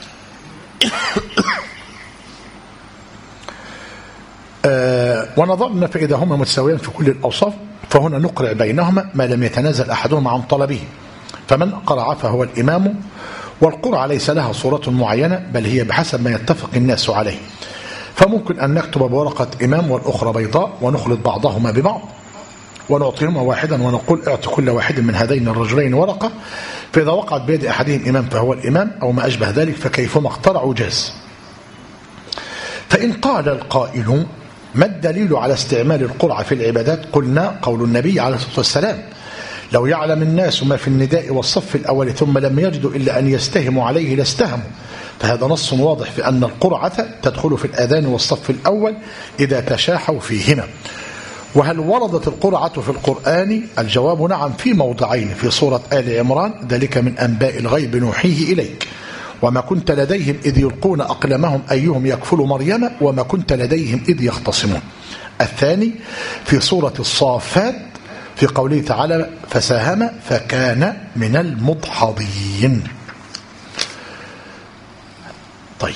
أه ونظرنا فإذا هما متساويان في كل الأوصاف فهنا نقرع بينهما ما لم يتنازل أحدهما عن طلبه، فمن قرع فهو الإمام. والقرعة ليس لها صورة معينة بل هي بحسب ما يتفق الناس عليه، فممكن أن نكتب بورقة إمام والأخرى بيضاء ونخلط بعضهما ببعض ونعطيهما واحدا ونقول اعط كل واحد من هذين الرجلين ورقة، فإذا وقعت بيد أحدهم إمام فهو الإمام أو ما أشبه ذلك، فكيفما اخترعوا جاز. فإن قال القائل ما الدليل على استعمال القرعة في العبادات؟ قلنا قول النبي عليه الصلاة والسلام لو يعلم الناس ما في النداء والصف الأول ثم لم يجدوا إلا أن يستهموا عليه لاستهموا، فهذا نص واضح في أن القرعة تدخل في الأذان والصف الأول إذا تشاحوا فيهما. وهل وردت القرعة في القرآن؟ الجواب نعم، في موضعين: في سورة آل عمران ذلك من أنباء الغيب نوحيه إليك وما كنت لديهم إذ يلقون أقلامهم أيهم يكفل مريم وما كنت لديهم إذ يختصمون. الثاني في سورة الصافات في قوله تعالى فساهم فكان من المدحضين. طيب،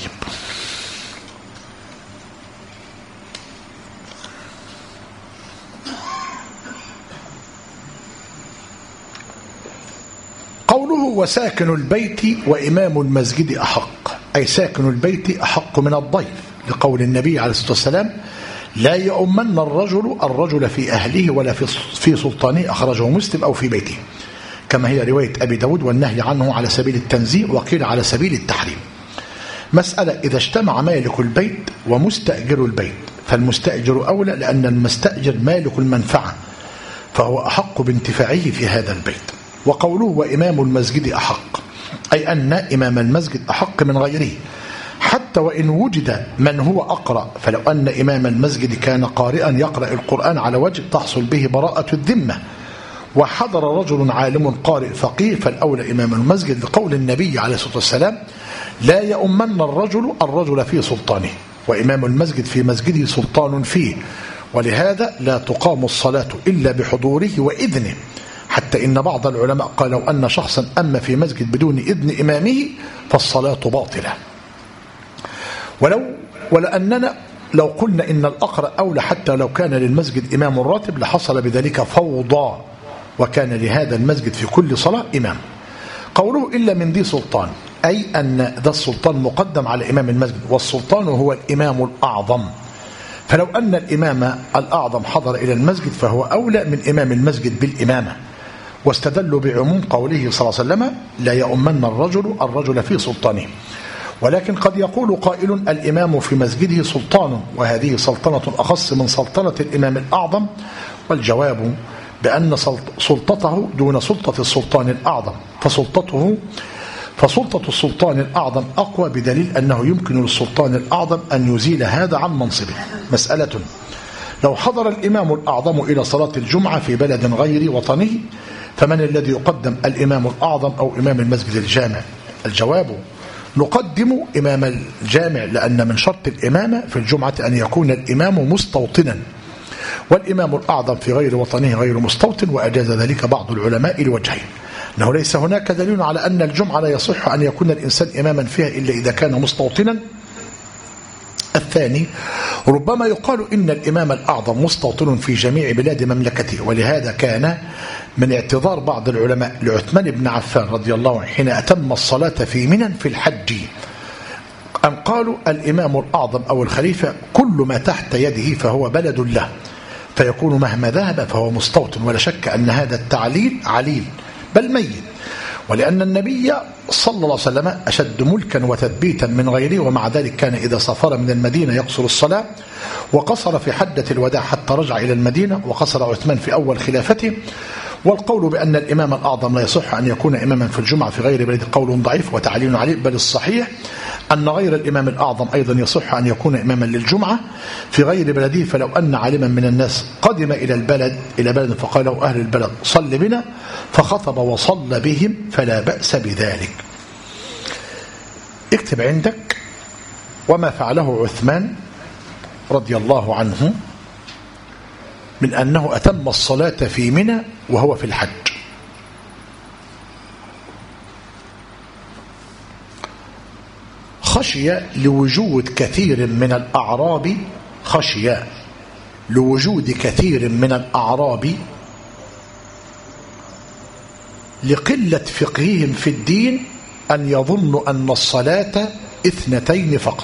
قوله وساكن البيت وإمام المسجد أحق، أي ساكن البيت أحق من الضيف، لقول النبي عليه الصلاة والسلام لا يؤمن الرجل الرجل في أهله ولا في سلطانه، أخرجه مسلم، أو في بيته، كما هي رواية أبي داود، والنهي عنه على سبيل التنزيه وقيل على سبيل التحريم. مسألة: إذا اجتمع مالك البيت ومستأجر البيت فالمستأجر أولى، لأن المستأجر مالك المنفعة، فهو أحق بانتفاعه في هذا البيت. وقوله وإمام المسجد أحق، أي أن إمام المسجد أحق من غيره، حتى وإن وجد من هو أقرأ، فلو أن إمام المسجد كان قارئا يقرأ القرآن على وجه تحصل به براءة الذمة، وحضر رجل عالم قارئ فقيه، فالأولى إمام المسجد، لقول النبي عليه الصلاة والسلام لا يؤمن الرجل الرجل في سلطانه، وإمام المسجد في مسجده سلطان فيه، ولهذا لا تقام الصلاة إلا بحضوره وإذنه، حتى إن بعض العلماء قالوا أن شخصا أما في مسجد بدون إذن إمامه فالصلاة باطلة. ولو ولأننا لو قلنا إن الأقرأ أولى حتى لو كان للمسجد إمام راتب لحصل بذلك فوضى، وكان لهذا المسجد في كل صلاة إمام. قوله إلا من ذي سلطان، أي أن ذا السلطان مقدم على إمام المسجد، والسلطان هو الإمام الأعظم، فلو أن الإمام الأعظم حضر إلى المسجد فهو أولى من إمام المسجد بالإمامة. واستدلوا بعموم قوله صلى الله عليه وسلم لا يؤمن الرجل الرجل في سلطانه. ولكن قد يقول قائل الإمام في مسجده سلطان، وهذه سلطنة أخص من سلطنة الإمام الأعظم، والجواب بأن سلطته دون سلطة السلطان الأعظم، فسلطته فسلطة السلطان الأعظم أقوى، بدليل أنه يمكن للسلطان الأعظم أن يزيل هذا عن منصبه. مسألة: لو حضر الإمام الأعظم إلى صلاة الجمعة في بلد غير وطنه، فمن الذي يقدم، الإمام الأعظم أو إمام المسجد الجامع؟ الجواب: نقدم إمام الجامع، لأن من شرط الإمامة في الجمعة أن يكون الإمام مستوطنا، والإمام الأعظم في غير وطنه غير مستوطن، وأجاز ذلك بعض العلماء لوجهين: أنه ليس هناك دليل على أن الجمعة لا يصح أن يكون الإنسان إماما فيها إلا إذا كان مستوطنا. الثاني: ربما يقال إن الإمام الأعظم مستوطن في جميع بلاد مملكته، ولهذا كان من اعتذار بعض العلماء لعثمان بن عفان رضي الله عنه حين أتم الصلاة في منى في الحج أن قالوا الإمام الأعظم أو الخليفة كل ما تحت يده فهو بلد له، فيكون مهما ذهب فهو مستوطن. ولا شك أن هذا التعليل عليل بل ميت، ولأن النبي صلى الله عليه وسلم أشد ملكا وتثبيتا من غيره، ومع ذلك كان إذا سافر من المدينة يقصر الصلاة، وقصر في حجة الوداع حتى رجع إلى المدينة، وقصر عثمان في أول خلافته. والقول بأن الإمام الأعظم لا يصح أن يكون إماما في الجمعة في غير بلد قول ضعيف وتعليل عليه، بل الصحيح أن غير الإمام الأعظم أيضا يصح أن يكون إماما للجمعة في غير بلده. فلو أن عالما من الناس قدم إلى البلد إلى بلد فقال له أهل البلد صل بنا، فخطب وصلى بهم، فلا بأس بذلك. اكتب عندك وما فعله عثمان رضي الله عنه من أنه أتم الصلاة في منى وهو في الحج. خشي لوجود كثير من الأعراب خشي لوجود كثير من الأعراب لقلة فقههم في الدين أن يظنوا أن الصلاة اثنتين فقط.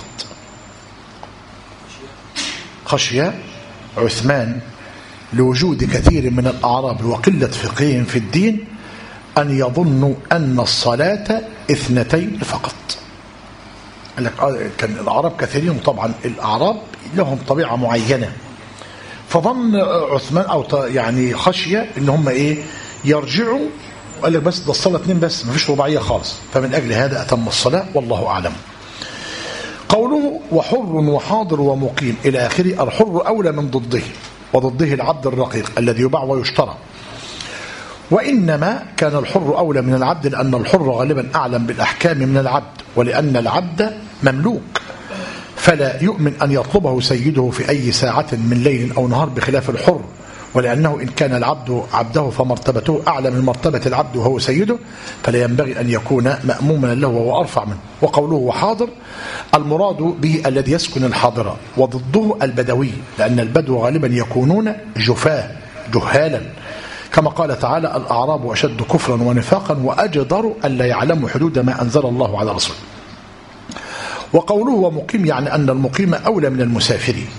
خشي عثمان لوجود كثير من الأعراب وقلة فقههم في الدين أن يظنوا أن الصلاة اثنتين فقط. قال لك كان الأعراب كثيرين، وطبعا الأعراب لهم طبيعة معينة، فظن عثمان أو يعني خشية إن هم إيه يرجعوا، وقال لك بس ده الصلاة اثنين بس، ما فيش رباعية خالص، فمن أجل هذا أتم الصلاة، والله أعلم. قوله وحر وحاضر ومقيم إلى آخره، الحر أولى من ضده، وضده العبد الرقيق الذي يباع ويشترى، وإنما كان الحر أولى من العبد لأن الحر غالبا أعلم بالأحكام من العبد، ولأن العبد مملوك فلا يؤمن أن يطلبه سيده في أي ساعة من ليل أو نهار بخلاف الحر، ولأنه إن كان العبد عبده فمرتبته أعلى من مرتبة العبد وهو سيده، فلا ينبغي أن يكون مأموما له وهو أرفع منه. وقوله وحاضر المراد به الذي يسكن الحاضرة، وضده البدوي، لأن البدو غالبا يكونون جفاه جهالا، كما قال تعالى الأعراب أشد كفرا ونفاقا وأجدر ألا يعلموا حدود ما أنزل الله على رسوله. وقوله ومقيم يعني أن المقيم أولى من المسافر،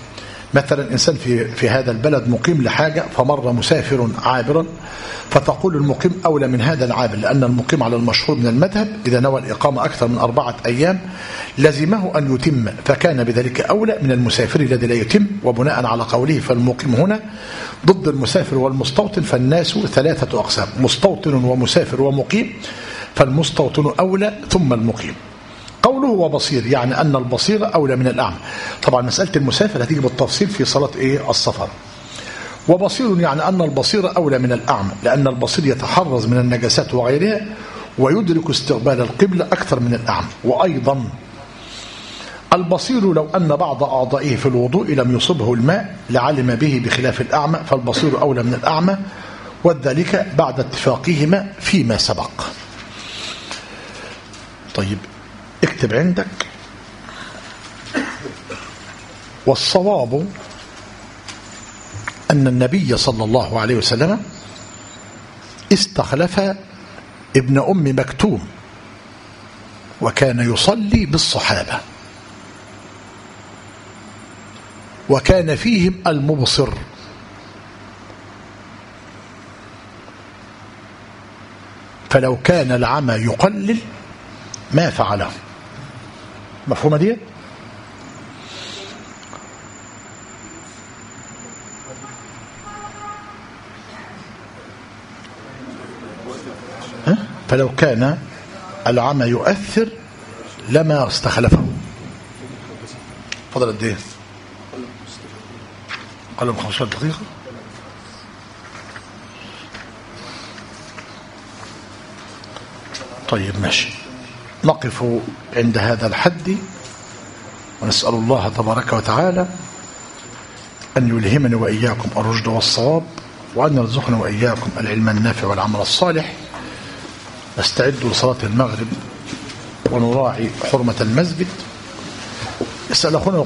مثلا إنسان في, في هذا البلد مقيم لحاجة فمر مسافر عابرا، فتقول المقيم أولى من هذا العابر، لأن المقيم على المشهور من المذهب إذا نوى الإقامة أكثر من أربعة أيام لزمه أن يتم، فكان بذلك أولى من المسافر الذي لا يتم. وبناء على قوله فالمقيم هنا ضد المسافر والمستوطن، فالناس ثلاثة أقسام، مستوطن ومسافر ومقيم، فالمستوطن أولى ثم المقيم. قوله وبصير يعني أن البصير أولى من الأعمى. طبعا مسألة المسافر هتيجي بالتفصيل في صلاة إيه السفر. وبصير يعني أن البصير أولى من الأعمى، لأن البصير يتحرز من النجاسات وغيرها ويدرك استقبال القبلة أكثر من الأعمى. وأيضا البصير لو أن بعض أعضائه في الوضوء لم يصبه الماء لعلم به بخلاف الأعمى، فالبصير أولى من الأعمى، وذلك بعد اتفاقهما فيما سبق. طيب اكتب عندك والصواب أن النبي صلى الله عليه وسلم استخلف ابن أم مكتوم وكان يصلي بالصحابة، وكان فيهم المبصر، فلو كان العمى يقلل ما فعله. مفهومة دي؟ فلو كان العمى يؤثر لما استخلفه. فضل قد ايه؟ قال من خمسة عشر دقيقة. طيب ماشي، نقف عند هذا الحد، ونسأل الله تبارك وتعالى أن يلهمني وإياكم الرشد والصواب، وأن يرزقنا وإياكم العلم النافع والعمل الصالح. نستعد لصلاة المغرب ونراعي حرمة المسجد. اسأل أخونا